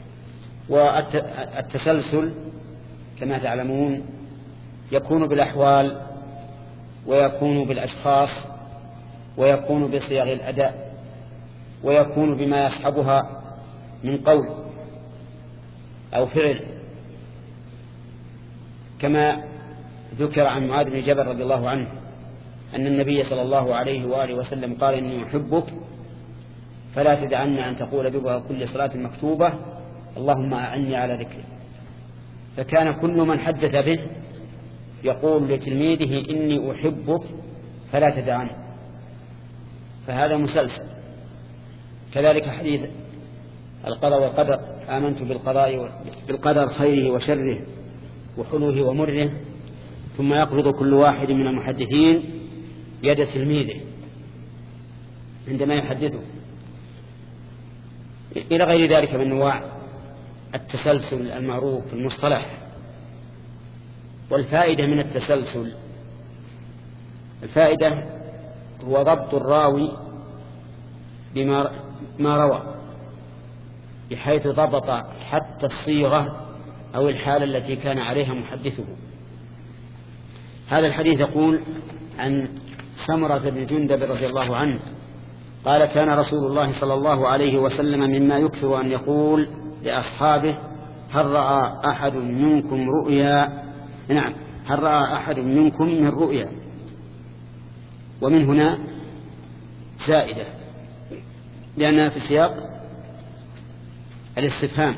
Speaker 1: والتسلسل كما تعلمون يكون بالأحوال ويكون بالأشخاص ويكون بصيغ الأداء ويكون بما يصحبها من قول أو فعل. كما ذكر عن معاذ بن جبل رضي الله عنه أن النبي صلى الله عليه وآله وسلم قال إني أحبك فلا تدعنا أن تقول دبر كل صلاة مكتوبة اللهم أعني على ذكرك. فكان كل من حدث به يقول لتلميذه إني أحبك فلا تدعني. فهذا مسلسل. كذلك حديث القضاء والقدر آمنت بالقضاء بالقدر خيره وشره وحلوه ومره ثم يقبض كل واحد من المحدثين يد تلميذه عندما يحدثه إلى غير ذلك من أنواع التسلسل المعروف في المصطلح. والفائدة من التسلسل الفائدة هو ضبط الراوي بما ما روى بحيث ضبط حتى الصيغة أو الحالة التي كان عليها محدثه. هذا الحديث يقول عن سمرة بن جندب رضي الله عنه قال كان رسول الله صلى الله عليه وسلم مما يكثر أن يقول لأصحابه هل رأى أحد منكم رؤيا نعم هل رأى أحد منكم من الرؤيا، ومن هنا زائدة لأنها في سياق الاستفهام،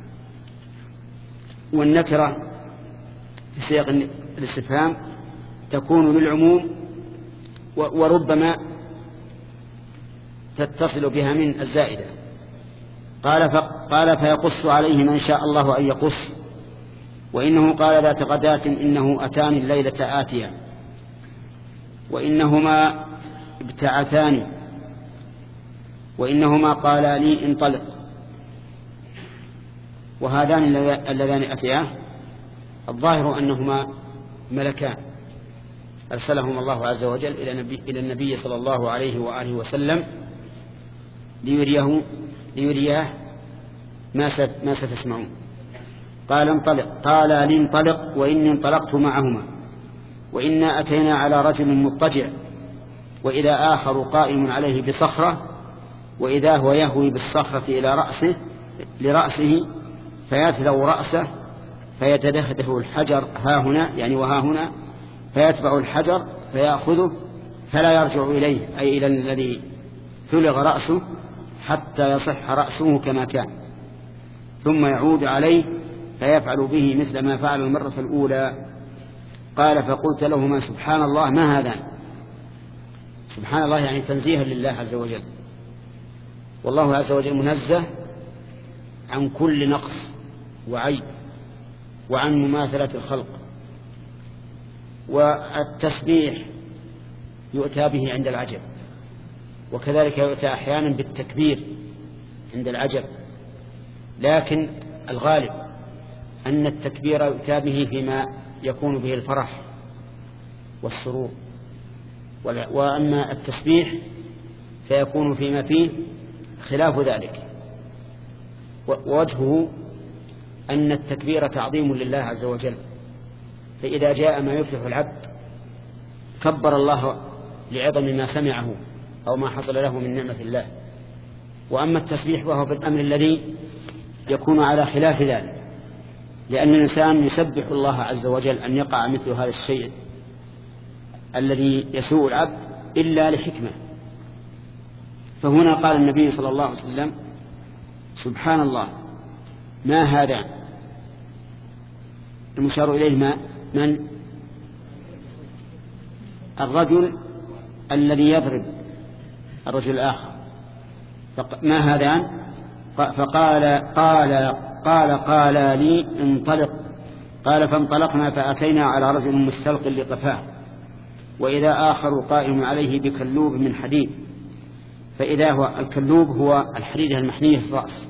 Speaker 1: والنكرة في سياق الاستفهام تكون للعموم وربما تتصل بها من الزائدة. قال قال فيقص عليه من شاء الله أن يقص، وإنه قال ذات غداة إنه أتاني الليلة آتيا، وإنهما ابتعثاني، وإنهما قالا لي انطلق. وهذان اللذان أتياه الظاهر أنهما ملكان أرسلهم الله عز وجل إلى النبي, إلى النبي صلى الله عليه وآله وسلم ليريه ليريه ما ما ستسمعون. قال انطلق، قال لي انطلق، وإني انطلقت معهما، وإنا أتينا على رجل مضطجع، وإذا آخر قائم عليه بصخرة، وإذا هو يهوي بالصخرة إلى رأسه لرأسه فيتلو رأسه فيتدهده الحجر ها هنا يعني وها هنا، فيتبع الحجر فيأخذه فلا يرجع إليه أي إلى الذي ثلغ رأسه حتى يصح رأسه كما كان، ثم يعود عليه فيفعل به مثل ما فعل المرة الأولى. قال فقلت لهما سبحان الله ما هذا؟ سبحان الله يعني تنزيها لله عز وجل، والله عز وجل منزه عن كل نقص وعيب وعن مماثلة الخلق. والتسبيح يؤتى به عند العجب، وكذلك يؤتى أحيانا بالتكبير عند العجب، لكن الغالب أن التكبير يؤتى به فيما يكون به الفرح والسرور، وأما التسبيح فيكون فيما فيه خلاف ذلك. ووجهه أن التكبير تعظيم لله عز وجل، فإذا جاء ما يفرح العبد كبر الله لعظم ما سمعه أو ما حصل له من نعمة الله. وأما التسبيح وهو بالأمر الذي يكون على خلاف ذلك، لأن الإنسان يسبح الله عز وجل أن يقع مثل هذا الشيء الذي يسوء العبد إلا لحكمة. فهنا قال النبي صلى الله عليه وسلم سبحان الله ما هذا؟ المشار إليه ما من الرجل الذي يضرب الرجل الآخر، ما هذان؟ فقال قال قال قال لي انطلق، قال فانطلقنا فأتينا على رجل مستلق لقفاه، وإذا آخر قائم عليه بكلوب من حديد، فإذا هو الكلوب هو الحديدة المحنية في الرأس،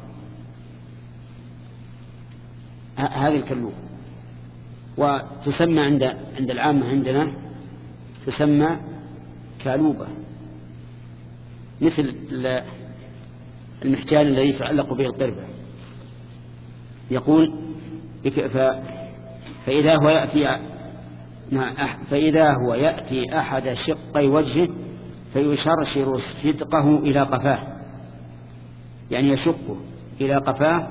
Speaker 1: هذه الكلوب، وتسمى عند عند العامة عندنا تسمى كالوبة، مثل المحجان الذي يتعلق به القربة. يقول فإذا هو يأتي فإذا هو يأتي أحد شقي وجهه فيشرشر صدقه إلى قفاه، يعني يشقه إلى قفاه،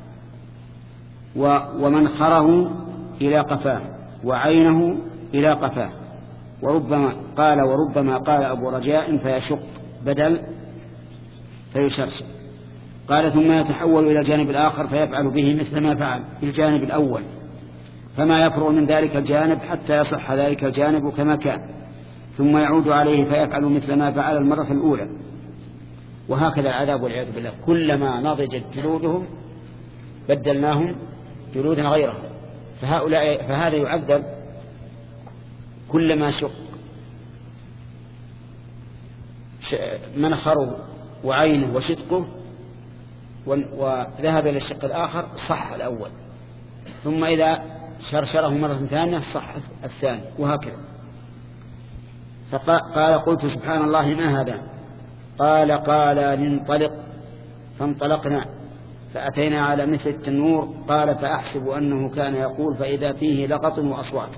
Speaker 1: ومنخره إلى قفاه، وعينه إلى قفاه. وربما قال وربما قال أبو رجاء فيشق بدل فيشرشر. قال ثم يتحول إلى الجانب الآخر فيفعل به مثل ما فعل في الجانب الأول، فما يفرغ من ذلك الجانب حتى يصح ذلك الجانب كما كان، ثم يعود عليه فيفعل مثل ما فعل المرة الأولى. وهكذا العذاب والعياذ بالله، كلما نضجت جلودهم بدلناهم جلودا غيرها. فهؤلاء فهذا يعذب كلما شق منخره وعينه وشدقه وذهب إلى الشق الآخر صح الأول، ثم إذا شرشره مرة ثانية صح الثاني، وهكذا. فقال قلت سبحان الله ما هذا؟ قال قال ننطلق، فانطلقنا فأتينا على مثل التنور. قال فأحسب أنه كان يقول فإذا فيه لقط وأصوات.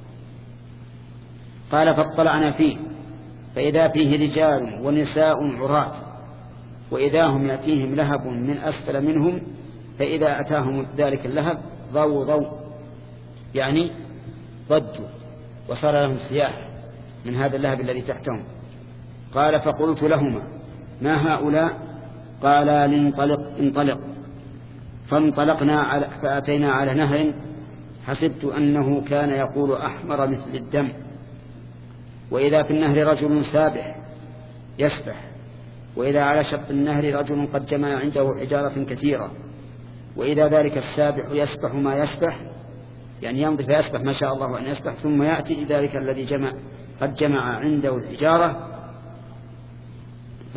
Speaker 1: قال فاطلعنا فيه فإذا فيه رجال ونساء عراة وإذا هم يأتيهم لهب من أسفل منهم فإذا أتاهم ذلك اللهب ضووا ضوء يعني ضجوا وصار لهم سياح من هذا اللهب الذي تحتهم. قال فقلت لهما ما هؤلاء؟ قالا لانطلق انطلق. فانطلقنا على فأتينا على نهر حسبت أنه كان يقول أحمر مثل الدم وإذا في النهر رجل سابح يسبح وإذا على شط النهر رجل قد جمع عنده حجارة كثيرة وإذا ذلك السابح يسبح ما يسبح يعني يمضي فيسبح ما شاء الله أن يسبح ثم يأتي ذلك الذي جمع قد جمع عنده الحجارة ف...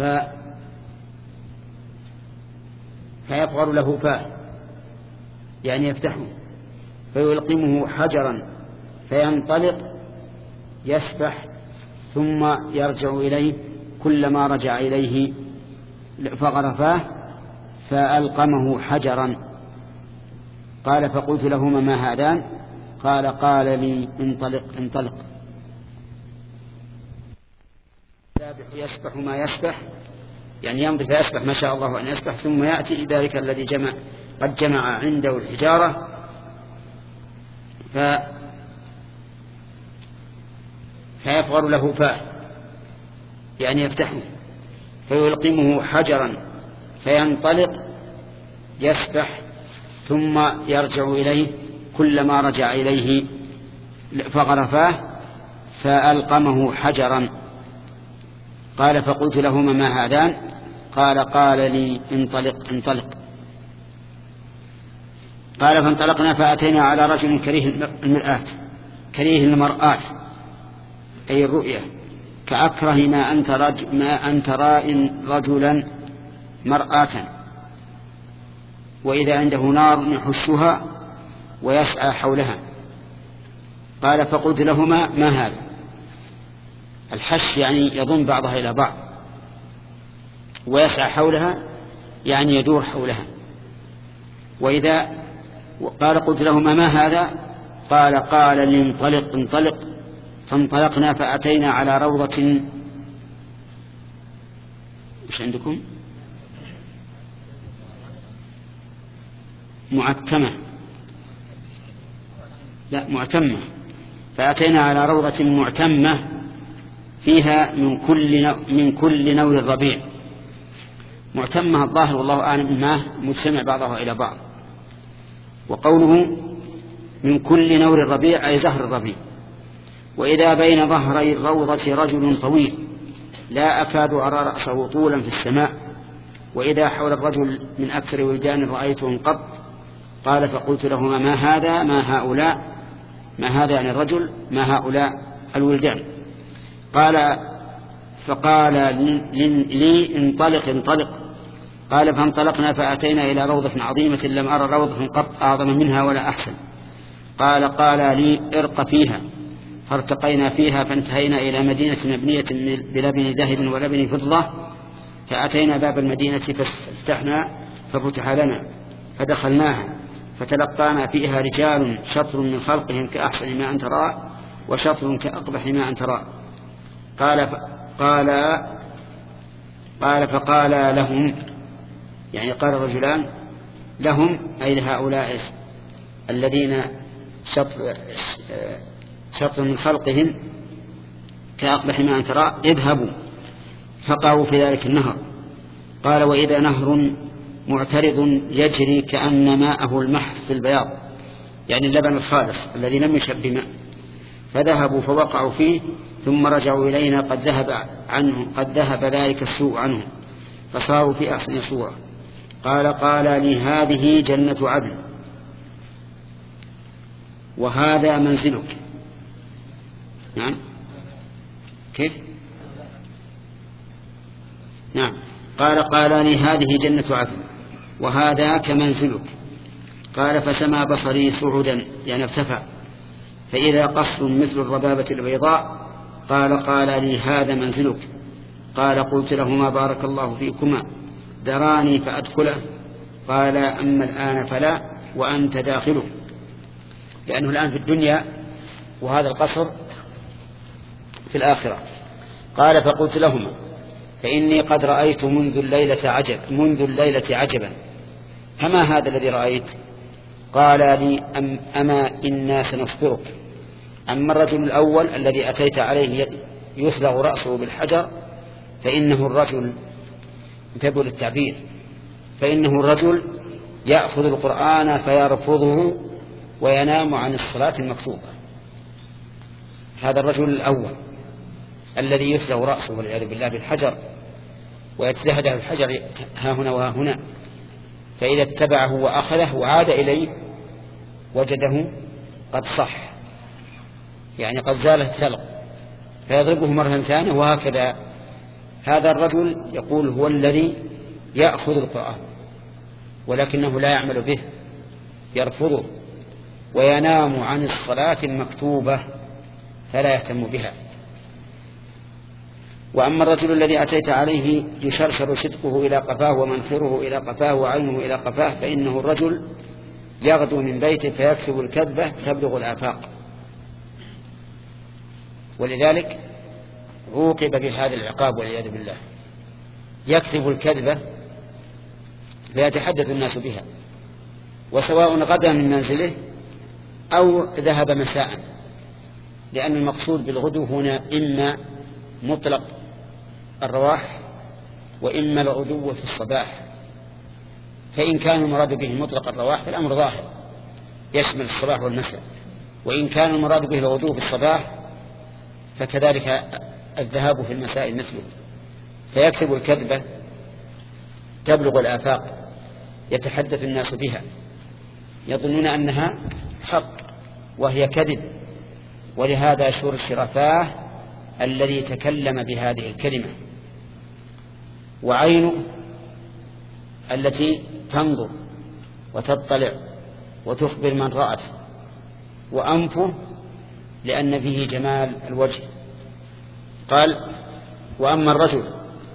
Speaker 1: فيفغر له فاه يعني يفتحه فيلقمه حجرا فينطلق يسبح ثم يرجع إليه كلما رجع إليه فغر فاه فألقمه حجرا. قال فقلت لهما ما هذان؟ قال قال لي انطلق انطلق. السابح يسبح ما يسبح يعني يمضي فيسبح ما شاء الله أن يسبح ثم يأتي ذلك الذي جمع قد جمع عنده الحجارة ف فيفغر له فاه يعني يفتحه فيلقمه حجرا فينطلق يسبح ثم يرجع إليه كلما رجع إليه فغر فاه فألقمه حجرا. قال فقلت لهما ما هذان؟ قال قال لي انطلق انطلق. قال فانطلقنا فأتينا على رجل كريه المرآة كريه المرآة أي الرؤية كأكره ما أنت, رج ما أنت راء رجلا مرآة وإذا عنده نار يحشها ويسعى حولها. قال فقلت لهما ما هذا؟ الحش يعني يضم بعضها إلى بعض ويسعى حولها يعني يدور حولها. وإذا قال قلت لهما ما هذا؟ قال قال لي انطلق انطلق. فانطلقنا فأتينا على روضة مش عندكم معتمة لا معتمة فأتينا على روضة معتمة فيها من كل من كل نوع الربيع. معتمة الظاهر والله أعلم ما مجتمع بعضها إلى بعض. وقوله من كل نور الربيع أي زهر الربيع. وإذا بين ظهري الروضة رجل طويل لا أكاد أرى رأسه طولا في السماء وإذا حول الرجل من أكثر ولدان رأيتهم قط. قال فقلت لهما ما هذا ما هؤلاء؟ ما هذا يعني الرجل ما هؤلاء الولدان؟ قال فقال لي انطلق انطلق. قال فانطلقنا فأتينا إلى روضة عظيمة لم أرى روضة قط أعظم منها ولا أحسن. قال قال لي ارق فيها. فارتقينا فيها فانتهينا إلى مدينة مبنية بلبن ذهب ولبن فضة فأتينا باب المدينة فاستفتحنا ففتح لنا فدخلناها فتلقانا فيها رجال شطر من خلقهم كأحسن ما أنت ترى وشطر كأقبح ما أنت ترى. قال قال قال فقال لهم يعني قال الرجلان لهم أي لهؤلاء الذين شطر شطر من خلقهم كأقبح ما أنت ترى اذهبوا فقعوا في ذلك النهر. قال وإذا نهر معترض يجري كأن ماءه المحض في البياض يعني اللبن الخالص الذي لم يشب بماء. فذهبوا فوقعوا فيه ثم رجعوا إلينا قد ذهب عنه قد ذهب ذلك السوء عنهم فصاروا في أحسن صورة. قال قال لي هذه جنة عدن وهذا منزلك. نعم كيف؟ نعم قال قال لي هذه جنة عدن وهذا كمنزلك. قال فسمى بصري صعودا يعني ارتفع فإذا قصر مثل الربابة البيضاء. قال قال لي هذا منزلك. قال قلت لهما بارك الله فيكما دراني فأدخله قال أما الآن فلا وأنت داخله، لأنه الآن في الدنيا وهذا القصر في الآخرة. قال فقلت لهما فإني قد رأيت منذ الليلة عجب منذ الليلة عجبا، فما هذا الذي رأيت؟ قال لي أم أما إنا سنخبرك. أما الرجل الأول الذي أتيت عليه يثلغ رأسه بالحجر فإنه الرجل، انتبهوا للتعبير، فإنه الرجل يأخذ القرآن فيرفضه وينام عن الصلاة المكتوبة. هذا الرجل الأول الذي يثلغ رأسه والعياذ بالله بالحجر ويتزهده الحجر ها هنا وها هنا، فإذا اتبعه وأخذه وعاد إليه وجده قد صح، يعني قد زال الثلغ، فيضربه مرة ثانية وهكذا. هذا الرجل يقول هو الذي يأخذ القرآن ولكنه لا يعمل به، يرفضه وينام عن الصلاة المكتوبة فلا يهتم بها. وأما الرجل الذي أتيت عليه يشرشر شدقه إلى قفاه ومنخره إلى قفاه وعينه إلى قفاه فإنه الرجل يغدو من بيته فيكسب الكذبة تبلغ الآفاق. ولذلك عوقب بهذا العقاب والعياذ بالله، يكذب الكذبة فيتحدث الناس بها، وسواء غدا من منزله أو ذهب مساء، لأن المقصود بالغدو هنا إما مطلق الرواح وإما الغدو في الصباح. فإن كان المراد به مطلق الرواح فالأمر ظاهر يشمل الصباح والمساء، وإن كان المراد به الغدو في الصباح فكذلك الذهاب في المساء مثله. فيكتب الكذبة تبلغ الآفاق يتحدث الناس بها يظنون أنها حق وهي كذب. ولهذا شور الشرفاه الذي تكلم بهذه الكلمة، وعينه التي تنظر وتطلع وتخبر من رأت، وأنفه لأن فيه جمال الوجه. قال وأما الرجل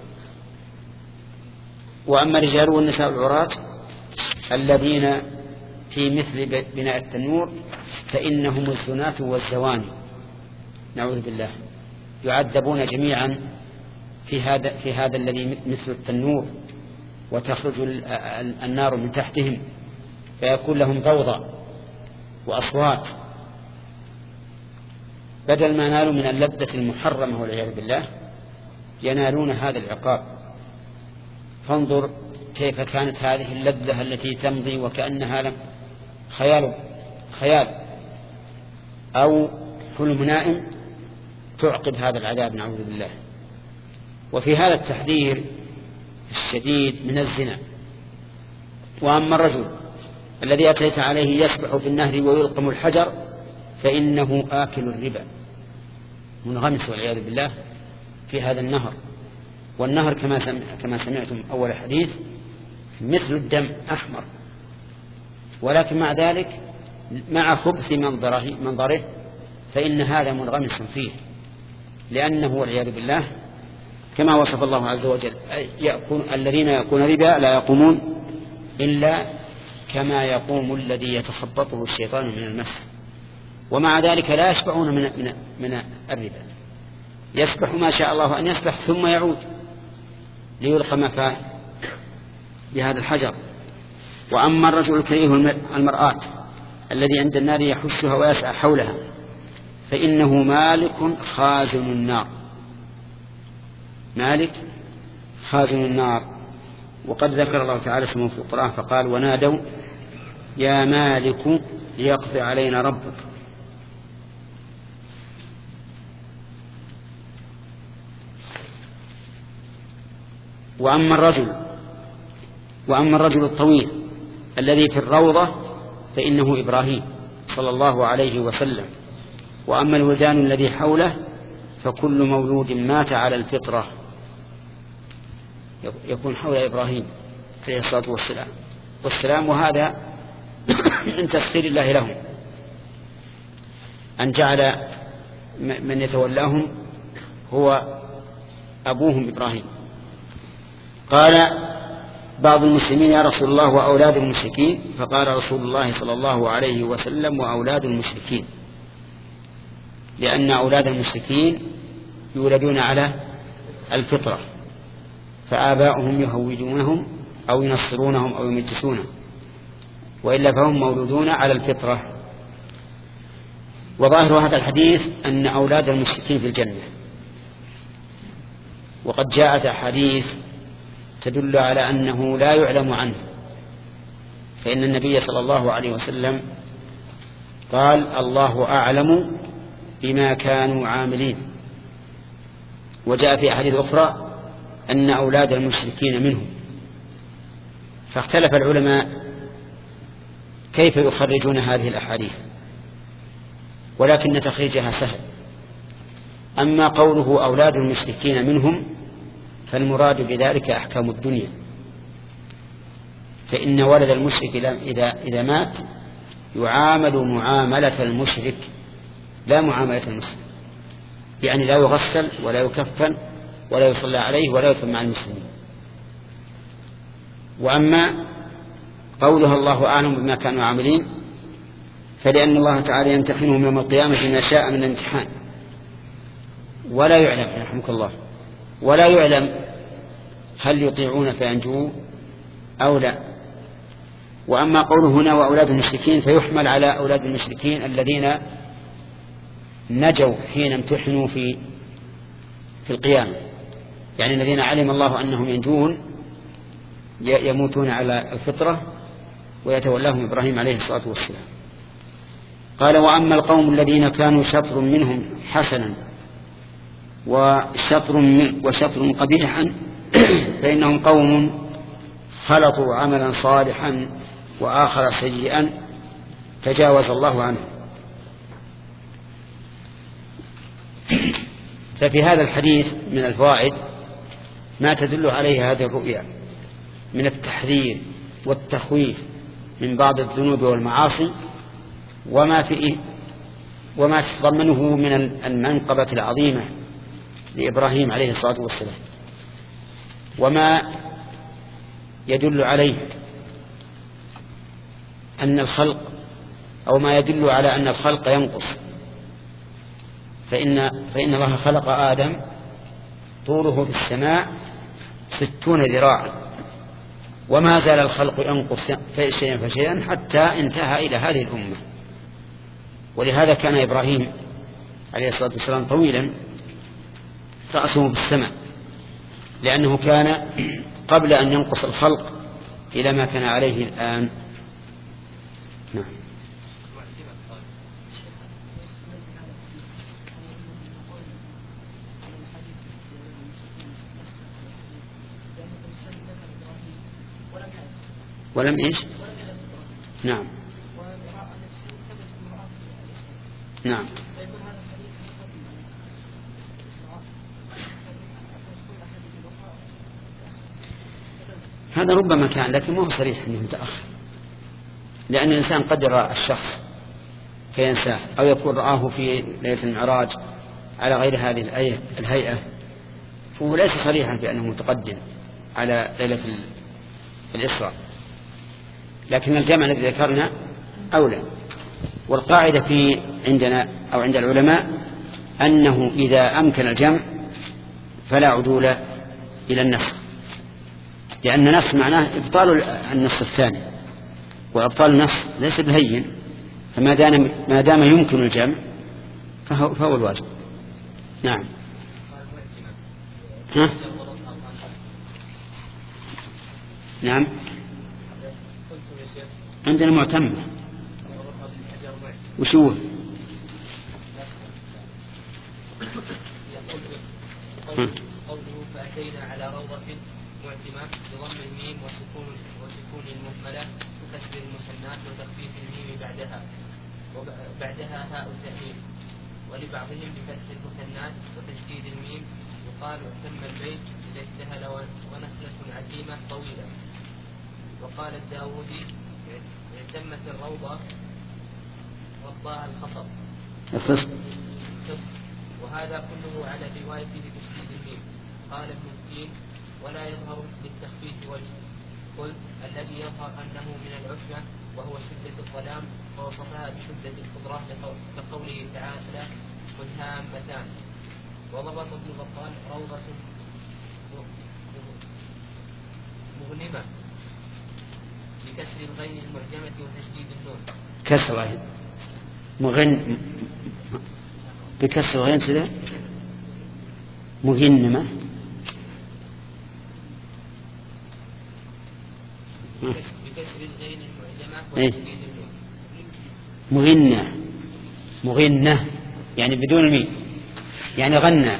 Speaker 1: وأما الرجال والنساء العراة الذين في مثل بناء التنور فإنهم الزناة والزواني، نعوذ بالله، يعذبون جميعا في هذا في هذا الذي مثل التنور، وتخرج النار من تحتهم فيكون لهم ضوضاء وأصوات، بدل ما نالوا من اللذة المحرمة والعياذ بالله ينالون هذا العقاب. فانظر كيف كانت هذه اللذة التي تمضي وكأنها لم خيال خيال أو حلم نائم تعقب هذا العذاب، نعوذ بالله. وفي هذا التحذير الشديد من الزنا. وأما الرجل الذي أتيت عليه يسبح في النهر ويلقم الحجر فإنه آكل الربا، منغمس والعياذ بالله في هذا النهر. والنهر كما كما سمعتم أول حديث مثل الدم أحمر، ولكن مع ذلك مع خبث منظره منظره فإن هذا منغمس فيه، لأنه والعياذ بالله كما وصف الله عز وجل يأكل الذين يأكلون ربا لا يقومون إلا كما يقوم الذي يتخبطه الشيطان من المس، ومع ذلك لا يشبعون من من من الربا، يسبح ما شاء الله أن يسبح ثم يعود ليلقم فاه بهذا الحجر. وأما الرجل الكريه المرآة الذي عند النار يحشها ويسعى حولها فإنه مالك خازن النار، مالك خازن النار. وقد ذكر الله تعالى اسمه في القرآن فقال ونادوا يا مالك ليقضي علينا ربك. وأما الرجل وأما الرجل الطويل الذي في الروضة فإنه إبراهيم صلى الله عليه وسلم. وأما الولدان الذي حوله فكل مولود مات على الفطرة يكون حول إبراهيم عليه الصلاة والسلام والسلام وهذا من تسخير الله لهم أن جعل من يتولاهم هو أبوهم إبراهيم. قال بعض المسلمين يا رسول الله وأولاد المشركين، فقال رسول الله صلى الله عليه وسلم وأولاد المشركين، لأن أولاد المشركين يولدون على الفطرة، فآباؤهم يهودونهم أو ينصرونهم أو يمجسونهم، وإلا فهم مولودون على الفطرة. وظاهر هذا الحديث أن أولاد المشركين في الجنة، وقد جاءت أحاديث تدل على أنه لا يعلم عنه، فإن النبي صلى الله عليه وسلم قال الله أعلم بما كانوا عاملين. وجاء في أحاديث أخرى أن أولاد المشركين منهم، فاختلف العلماء كيف يخرجون هذه الأحاديث، ولكن تخريجها سهل. أما قوله أولاد المشركين منهم فالمراد بذلك أحكام الدنيا، فإن ولد المشرك إذا, إذا مات يعامل معاملة المشرك لا معاملة المسلم، يعني لا يغسل ولا يكفن ولا يصلى عليه ولا يدفن مع المسلمين. وأما قولها الله أعلم بما كانوا عاملين فلأن الله تعالى يمتحنهم يوم القيامة بما شاء من الامتحان، ولا يعلم رحمك الله ولا يعلم هل يطيعون فينجوا أو لا. وأما قوله هنا وأولاد المشركين فيحمل على أولاد المشركين الذين نجوا حين امتحنوا في في القيامة، يعني الذين علم الله أنهم ينجون يموتون على الفطرة ويتولاهم إبراهيم عليه الصلاة والسلام. قال وأما القوم الذين كانوا شطر منهم حسنا وشطر وشطر قبيحا فإنهم قوم خلطوا عملا صالحا وآخر سيئا تجاوز الله عنه. ففي هذا الحديث من الفوائد ما تدل عليه هذه الرؤيا من التحذير والتخويف من بعض الذنوب والمعاصي، وما فيه وما تضمنه من المنقبة العظيمة لإبراهيم عليه الصلاة والسلام، وما يدل عليه أن الخلق أو ما يدل على أن الخلق ينقص، فإن, فإن الله خلق آدم طوله في السماء ستون ذراعا، وما زال الخلق ينقص شيئا فشيئا حتى انتهى إلى هذه الأمة. ولهذا كان إبراهيم عليه الصلاة والسلام طويلا رأسه بالسماء، لأنه كان قبل أن ينقص الخلق إلى ما كان عليه الآن. نعم. ولم إيش؟ نعم نعم هذا ربما كان، لكن مو صريح أنه متأخر، لأن الإنسان قد يرى الشخص فينساه، أو يكون رآه في ليلة المعراج على غير هذه الهيئة، فهو ليس صريحا بأنه متقدم على ليلة الإسراء، لكن الجمع الذي ذكرنا أولى. والقاعدة في عندنا أو عند العلماء أنه إذا أمكن الجمع فلا عدول إلى النسخ، لأن النسخ معناه إبطال النص الثاني، وإبطال النص ليس بهين، فما دام ما دام يمكن الجمع فهو, فهو الواجب. نعم. ها؟ نعم عندنا معتمة. وشو
Speaker 8: قوله فأتينا على روضة معتمة بضم الميم وسكون وسكون المهملة وكسر المثنات وتخفيف الميم بعدها وبعدها هاء التأنيث، ولبعضهم بفتح المثنات وتشديد الميم. يقال تم البيت إذا اجتهل ونخلة عزيمة طويلة. وقال الداودي اعتمت الروضة وضاها الخصب
Speaker 1: الخصب،
Speaker 8: وهذا كله على روايته بتشديد الميم. قال ابن الدين ولا يظهر للتخفيف وجه، قل الذي يظهر أنه من العشمة وهو شدة الظلام، ووصفها بشدة القدرة كقوله تعالى مدهامتان. وضبط ابن بطال روضة مغنمة بكسر الغين المعجمة وتشديد النون.
Speaker 1: كسر غين مغن بكسر الغين كذا مغنمة
Speaker 8: بكسر الغين المعجمة
Speaker 1: إيه؟
Speaker 8: وتشديد النون.
Speaker 1: مغنة مغنة يعني بدون الميم، يعني غنى.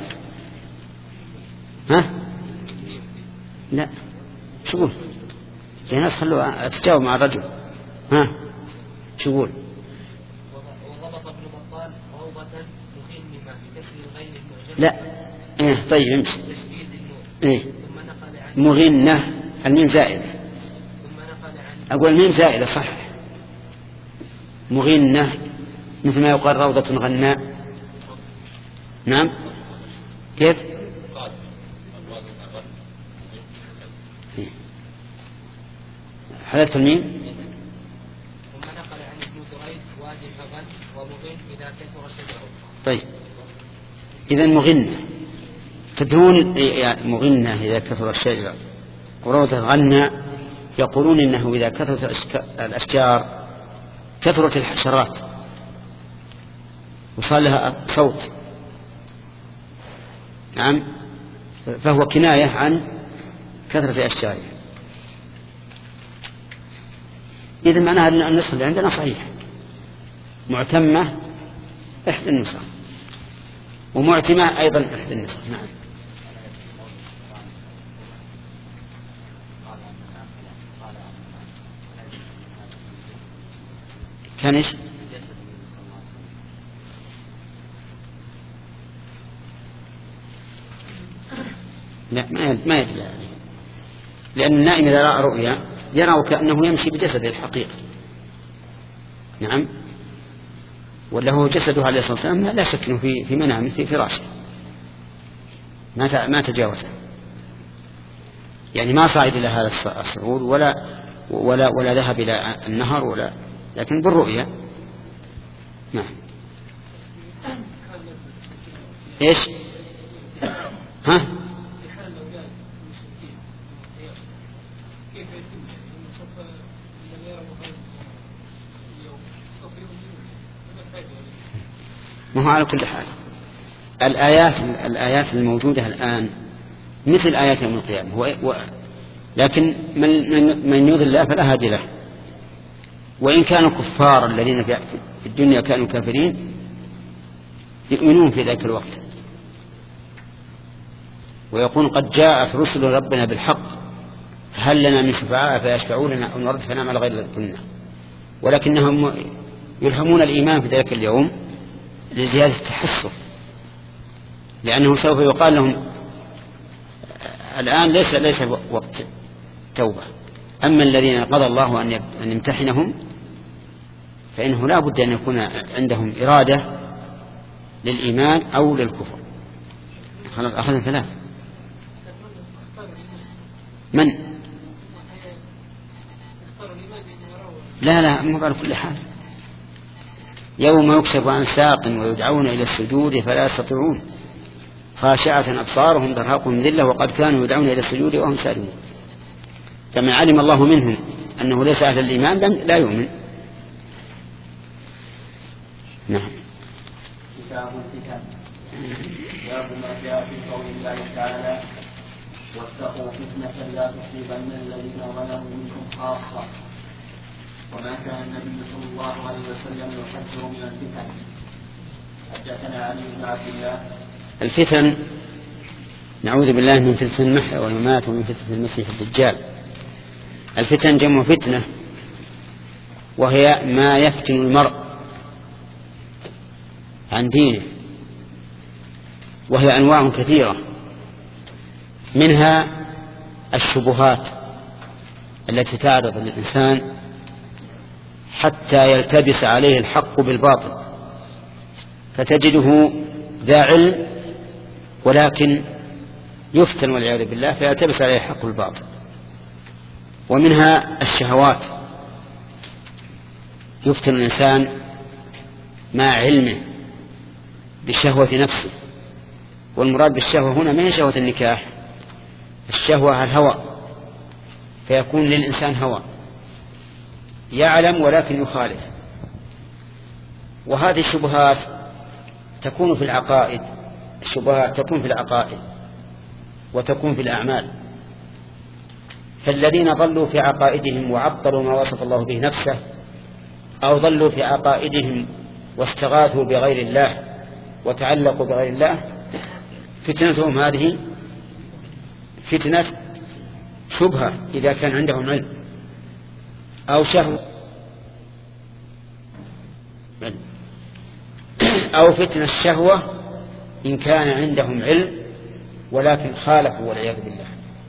Speaker 1: ها لا شو قول يا ناس خلوا تجاوب مع الرجل. ها شو قول؟
Speaker 8: وضبط ابن بطال روضة مغنمة بكسر الغين المعجمة.
Speaker 1: لا إيه طيب امشي.
Speaker 8: وتشديد النون.
Speaker 1: إيه
Speaker 8: ثم نقل عن
Speaker 1: مغنة الميم زائدة.
Speaker 8: ثم نقل عن
Speaker 1: أقول الميم زائدة صح. مغنة مثل ما يقال روضة غناء. نعم كيف؟ حذفت الميم.
Speaker 8: ثم نقل عن ابن دريد وادي فغن ومغن إذا كثر شجره.
Speaker 1: طيب إذا مغنة تدرون يعني مغنة إذا كثر الشجر، وروضة غنى يقولون إنه إذا كثرت الأشجار كثرت الحشرات وصار لها صوت. نعم فهو كناية عن كثرة أشجارها. إذن معناها أن النسخ اللي عندنا صحيح، معتمة إحدى النسخ ومعتمة أيضا إحدى النسخ. نعم كان إيش؟ لا ما ما يدل عليه، لأن النائم إذا رأى رؤيا يرى كأنه يمشي بجسده الحقيقي. نعم وله جسده عليه الصلاة والسلام لا شك أنه في في منامه في فراشه ما ما تجاوزه، يعني ما صعد إلى هذا الصعود ولا ولا ولا ذهب إلى النهر ولا، لكن بالرؤيا. نعم إيش؟ ها؟ ما هو على كل حال الآيات الآيات الموجودة الآن مثل آيات يوم القيامة و... و... لكن من من, من يضل الله فلا هادي له. وإن كانوا كفار الذين في الدنيا كانوا كافرين يؤمنون في ذلك الوقت ويقول قد جاءت رسل ربنا بالحق هل لنا من شفعاء فيشفعوا لنا أو نرد فنعمل غير ذلك كنا، ولكنهم يلهمون الإيمان في ذلك اليوم لزيادة التحسر، لأنه سوف يقال لهم الآن ليس ليس وقت توبة، أما الذين قضى الله أن يمتحنهم فإنه لا بد أن يكون عندهم إرادة للإيمان أو للكفر. خلاص أخذنا ثلاث. من؟ لا لا مو على كل حال. يوم يكشف عن ساق ويدعون إلى السجود فلا يستطيعون خاشعة أبصارهم ترهقهم ذلة وقد كانوا يدعون إلى السجود وهم سالمون. كما علم الله منهم أنه ليس أهل الإيمان لا يؤمن. نعم.
Speaker 9: كتاب الفتن باب ما جاء في قول الله تعالى واتقوا فتنة لا تصيبن الذين ظلموا منكم خاصة وما كان النبي صلى الله عليه وسلم يحذر من الفتن. حدثنا علي بن عبد الله.
Speaker 1: الفتن نعوذ بالله من فتنة المحيا والممات ومن فتنة المسيح الدجال. الفتن جمع فتنة وهي ما يفتن المرء عن دينه، وهي أنواع كثيرة، منها الشبهات التي تعرض للإنسان حتى يلتبس عليه الحق بالباطل فتجده ذا علم ولكن يفتن والعياذ بالله فيلتبس عليه الحق بالباطل. ومنها الشهوات، يفتن الإنسان مع علمه بشهوة نفسه. والمراد بالشهوة هنا ما هي شهوة النكاح، الشهوة الهوى، فيكون للإنسان هوى يعلم ولكن يخالف. وهذه الشبهات تكون في العقائد، الشبهات تكون في العقائد وتكون في الأعمال. فالذين ضلوا في عقائدهم وعطلوا ما وصف الله به نفسه، أو ضلوا في عقائدهم واستغاثوا بغير الله وتعلقوا بغير الله، فتنتهم هذه فتنة شبهة إذا كان عندهم علم، أو شهوة، أو فتنة الشهوة إن كان عندهم علم ولكن خالفوا والعياذ بالله.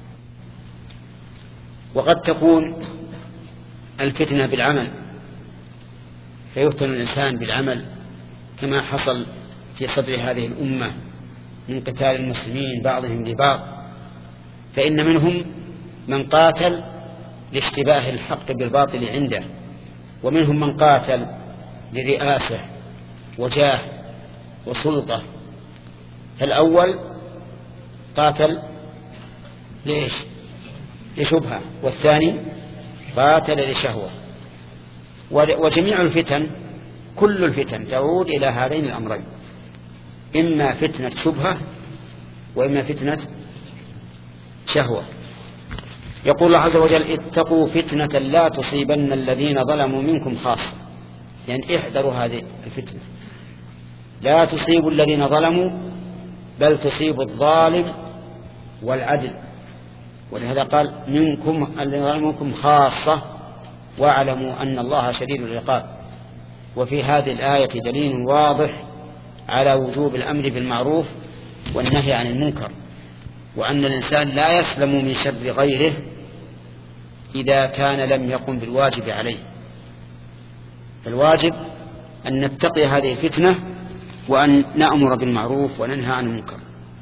Speaker 1: وقد تكون الفتنة بالعمل، فيفتن الإنسان بالعمل كما حصل في صدر هذه الأمة من قتال المسلمين بعضهم لبعض، فإن منهم من قاتل لاشتباه الحق بالباطل عنده، ومنهم من قاتل لرئاسة وجاه وسلطة. فالأول قاتل ليش؟ لشبهة، والثاني قاتل لشهوة. وجميع الفتن، كل الفتن تعود إلى هذين الأمرين، إما فتنة شبهة وإما فتنة شهوة. يقول الله عز وجل: اتقوا فتنة لا تصيبن الذين ظلموا منكم خاصة، يعني احذروا هذه الفتنة، لا تصيب الذين ظلموا بل تصيب الظالم والعدل. ولهذا قال: منكم الذين ظلموا منكم خاصة واعلموا أن الله شديد العقاب. وفي هذه الآية دليل واضح على وجوب الأمر بالمعروف والنهي عن المنكر، وأن الإنسان لا يسلم من شر غيره إذا كان لم يقم بالواجب عليه. فالواجب أن نتقي هذه الفتنة وأن نأمر بالمعروف وننهى عن المنكر.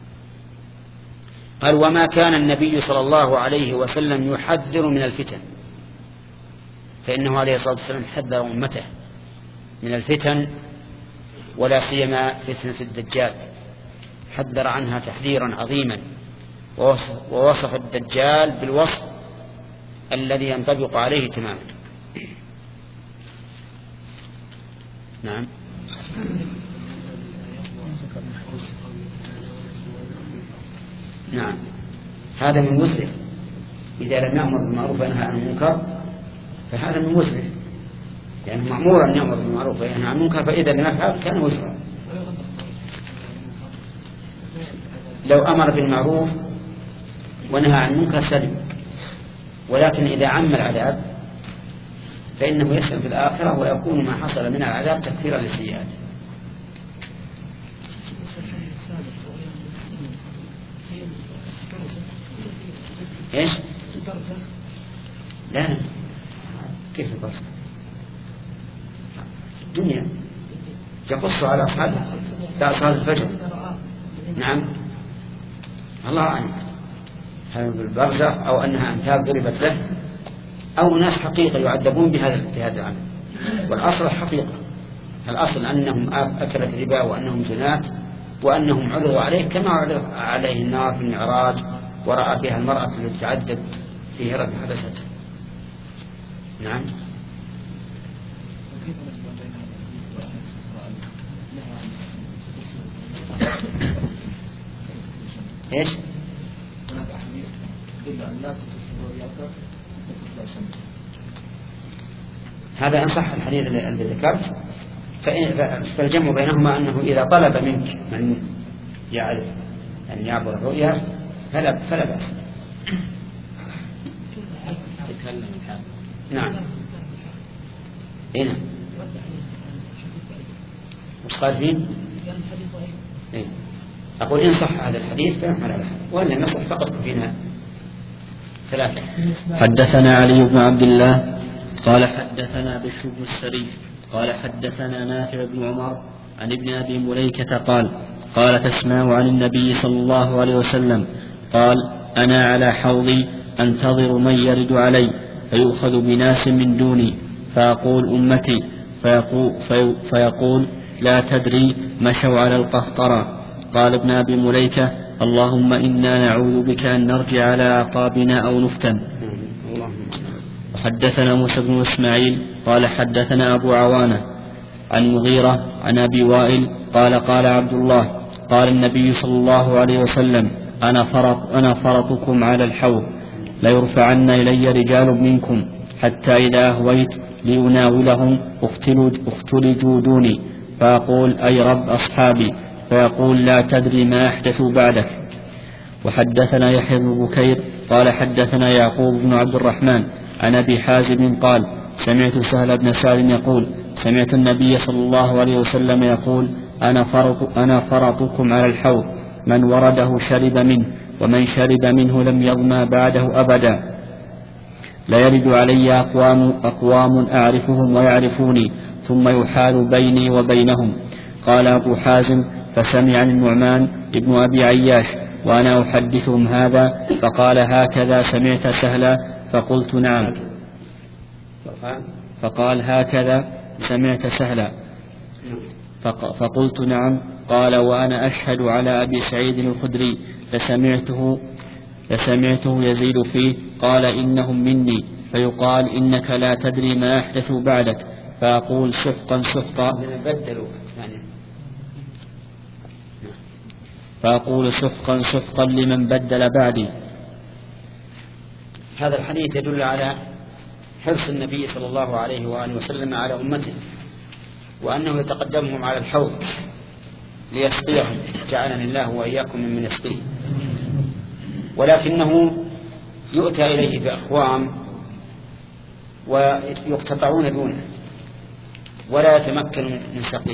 Speaker 1: قال: وما كان النبي صلى الله عليه وسلم يحذر من الفتن، فإنه عليه الصلاة والسلام حذر أمته من الفتن، ولا سيما فتنة الدجال، حذر عنها تحذيرا عظيما، ووصف الدجال بالوصف الذي ينطبق عليه تماما. نعم. نعم، هذا من مسرف، إذا لم يأمر بالمعروف وينهى عن المنكر فهذا من مسرف، يعني مأمور أن يأمر بالمعروف وينهى عن المنكر، فإذا لم يفعل كان مسرفا. لو أمر بالمعروف ونهى عن المنكر سلم، ولكن إذا عم العذاب فإنه يسلم في الآخرة، ويكون ما حصل من العذاب تكفيرا للسيئات. إيش؟ لا، كيف البرزخ؟ الدنيا يقص على أصحاب أصحاب الفجر. نعم، الله أعلم، هل بالبرزخ أو أنها أمثال ضربت له، أو ناس حقيقة يعذبون بهذا بهذا العمل. والأصل حقيقة، الأصل أنهم أكلت الربا وأنهم زنات وأنهم عرضوا عليه كما عرض عليه النار في المعراج، ورأى فيها المرأة التي تعذب في هرة حبستها. نعم. ايش؟ هذا إن صح الحديث الذي ذكرت، فالجمع بينهما أنه إذا طلب منك من يعرف أن يعبر الرؤيا فلا فلا بأس. نعم. هنا مش قال فين؟ إيه؟ أقول إن صح هذا الحديث فهم على هذا، وإن لم يصح فقط فينا ثلاثة.
Speaker 3: حدثنا علي بن عبد الله قال حدثنا بشر بن السري قال حدثنا نافع بن عمر عن ابن أبي مليكة قال قال تسمع عن النبي صلى الله عليه وسلم قال: أنا على حوضي أنتظر من يرد علي فيؤخذ بناس من دوني فأقول أمتي فيقول, في فيقول لا تدري مشوا على القهطرة. قال ابن أبي مليكة اللهم إنا نعوذ بك أن نرجع على أعقابنا أو نفتن. وحدثنا موسى بن إسماعيل قال حدثنا أبو عوانة عن مغيرة عن أبي وائل قال قال عبد الله قال النبي صلى الله عليه وسلم أنا فرط أنا فرطكم على الحوض ليرفعن إلي رجال منكم حتى إذا أهويت ليناولهم اختلجوا دوني فأقول أي رب أصحابي فيقول لا تدري ما أحدثوا بعدك. وحدثنا يحيى بن بكير قال حدثنا يعقوب بن عبد الرحمن عن أبي حازم قال سمعت سهل بن سالم يقول سمعت النبي صلى الله عليه وسلم يقول أنا, فرط أنا فرطكم على الحوض من ورده شرب منه ومن شرب منه لم يظمأ بعده أبدا لا يرد علي أقوام, أقوام أعرفهم ويعرفوني ثم يحال بيني وبينهم. قال أبو حازم فسمع النعمان ابن أبي عياش وأنا أحدثهم هذا فقال هكذا سمعت سهلا فقلت نعم فقال هكذا سمعت سهلا فقلت نعم. قال وأنا أشهد على أبي سعيد الخدري لسمعته, لسمعته يزيد فيه قال إنهم مني فيقال إنك لا تدري ما أحدثوا بعدك فأقول سحقا سحقا فأقول سحقا سحقا لمن بدل بعدي.
Speaker 1: هذا الحديث يدل على حرص النبي صلى الله عليه وآله وسلم على أمته وأنه يتقدمهم على الحوض ليسقيهم جعلني الله وإياكم ممن يسقيه. ولكنه يؤتى إليه بأقوام ويقتطعون دونه ولا يتمكن من سقيه